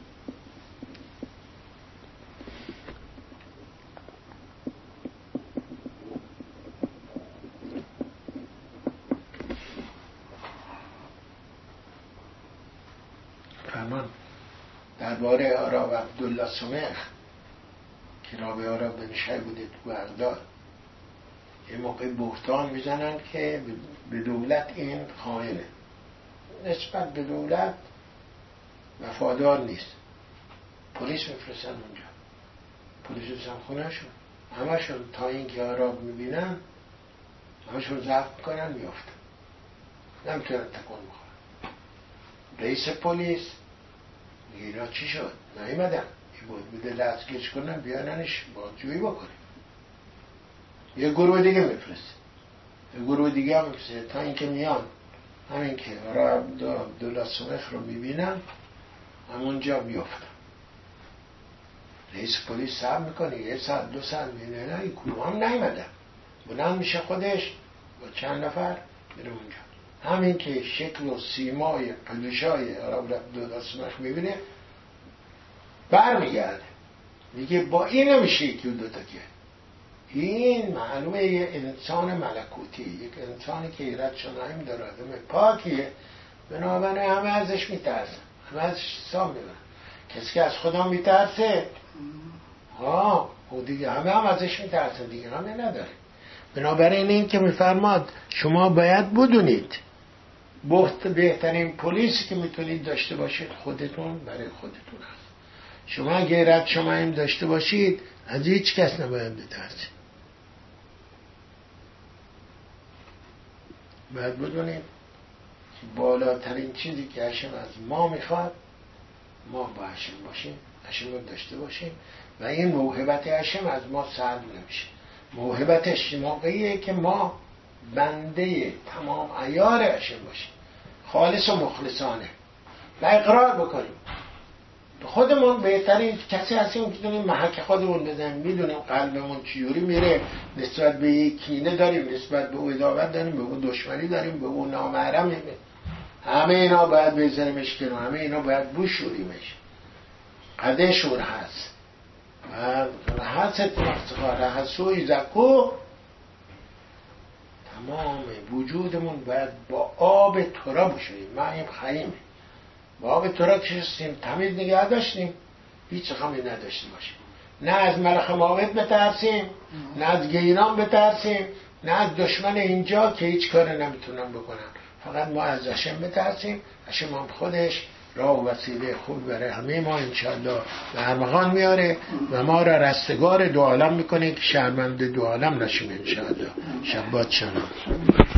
فرمان درباره آرا و عبدالله سمخ که رابعه آرا بنشای بوده تو بغداد، یه موقع بهتان میزنن که به دولت این خائنه، نسبت به دولت وفادار نیست. پلیس میفرستن اونجا، پلیس میفرستن خونه شون، همشون تا این که آرا میبینن همشون ضبط میکنن میافتن، نمیتونن تکون بخورن. رئیس پلیس میگه اینا چی شد؟ نیومدن، این بود بوده دستگیرش کنن بیاننش بازجویی بکنه. یه گروه دیگه میفرسته، یه گروه دیگه هم میفرسته، تا اینکه میان همین که را عبدالله سمخ رو میبینن همونجا بیافتن. رئیس پلیس صبر میکنه یه ساعت دو ساعت میبینه نه این گروه هم نیومدن، بلند میشه خودش با چند نفر میره اونجا. همین که شکل و سیمای پلوشای عبدالله سمخ میبینه برمیگرده، میگه با این نمیشه یکی و دوتا که این معلومه یه انسان ملکوتی، یک انسانی که ایراد شنایم داره، آدم پاکیه، بنابراین همه ازش میترسن، همه ازش سام میبرن. کسی که از خدا میترسه ها او دیگه همه هم ازش میترسن دیگه، همه نداره. بنابراین این که میفرماد شما باید بدونید بهترین پلیسی که میتونید داشته باشید خودتون برای خودتون هست. شما غیرت شما هم داشته باشید از هیچ کس نباید بترسید. باید بدونید بالاترین چیزی که هشم از ما میخواد ما با هشم باشیم، هشم رو داشته باشیم و این موهبت هشم از ما سلب نمیشه. موهبتش موقعیه که ما بنده تمام عیار هشم باشیم، خالص و مخلصانه و اقرار بکنیم خودمون بهترین کسی هستیم که دونیم محک خودمون بزنیم، میدونیم قلبمون چجوری میره، نسبت به یک کینه داریم، نسبت به او عداوت داریم، به اون دشمنی داریم، به اون نامحرم. همه اینا باید بذاریمش کنار، همه اینا باید بشوریمش. قدشون هست هست نفسخواره هستوی زکو. تمام وجودمون باید با آب ترا بشوریم. ما این خیمه با آب ترا کشستیم، تمیز نگه داشتیم، هیچ غمی نداشته باشیم. نه از ملخ ماوت بترسیم، نه از گیران بترسیم، نه از دشمن اینجا که هیچ کار نمیتونن بکنن. فقط ما از هشم بترسیم. هشم هم خودش راه و وسیله خوب برای همه ما انشاءالله به ارمغان میاره و ما را رستگار دو عالم میکنه که شرمنده دو عالم نشیم انشاءالله. شبات شما.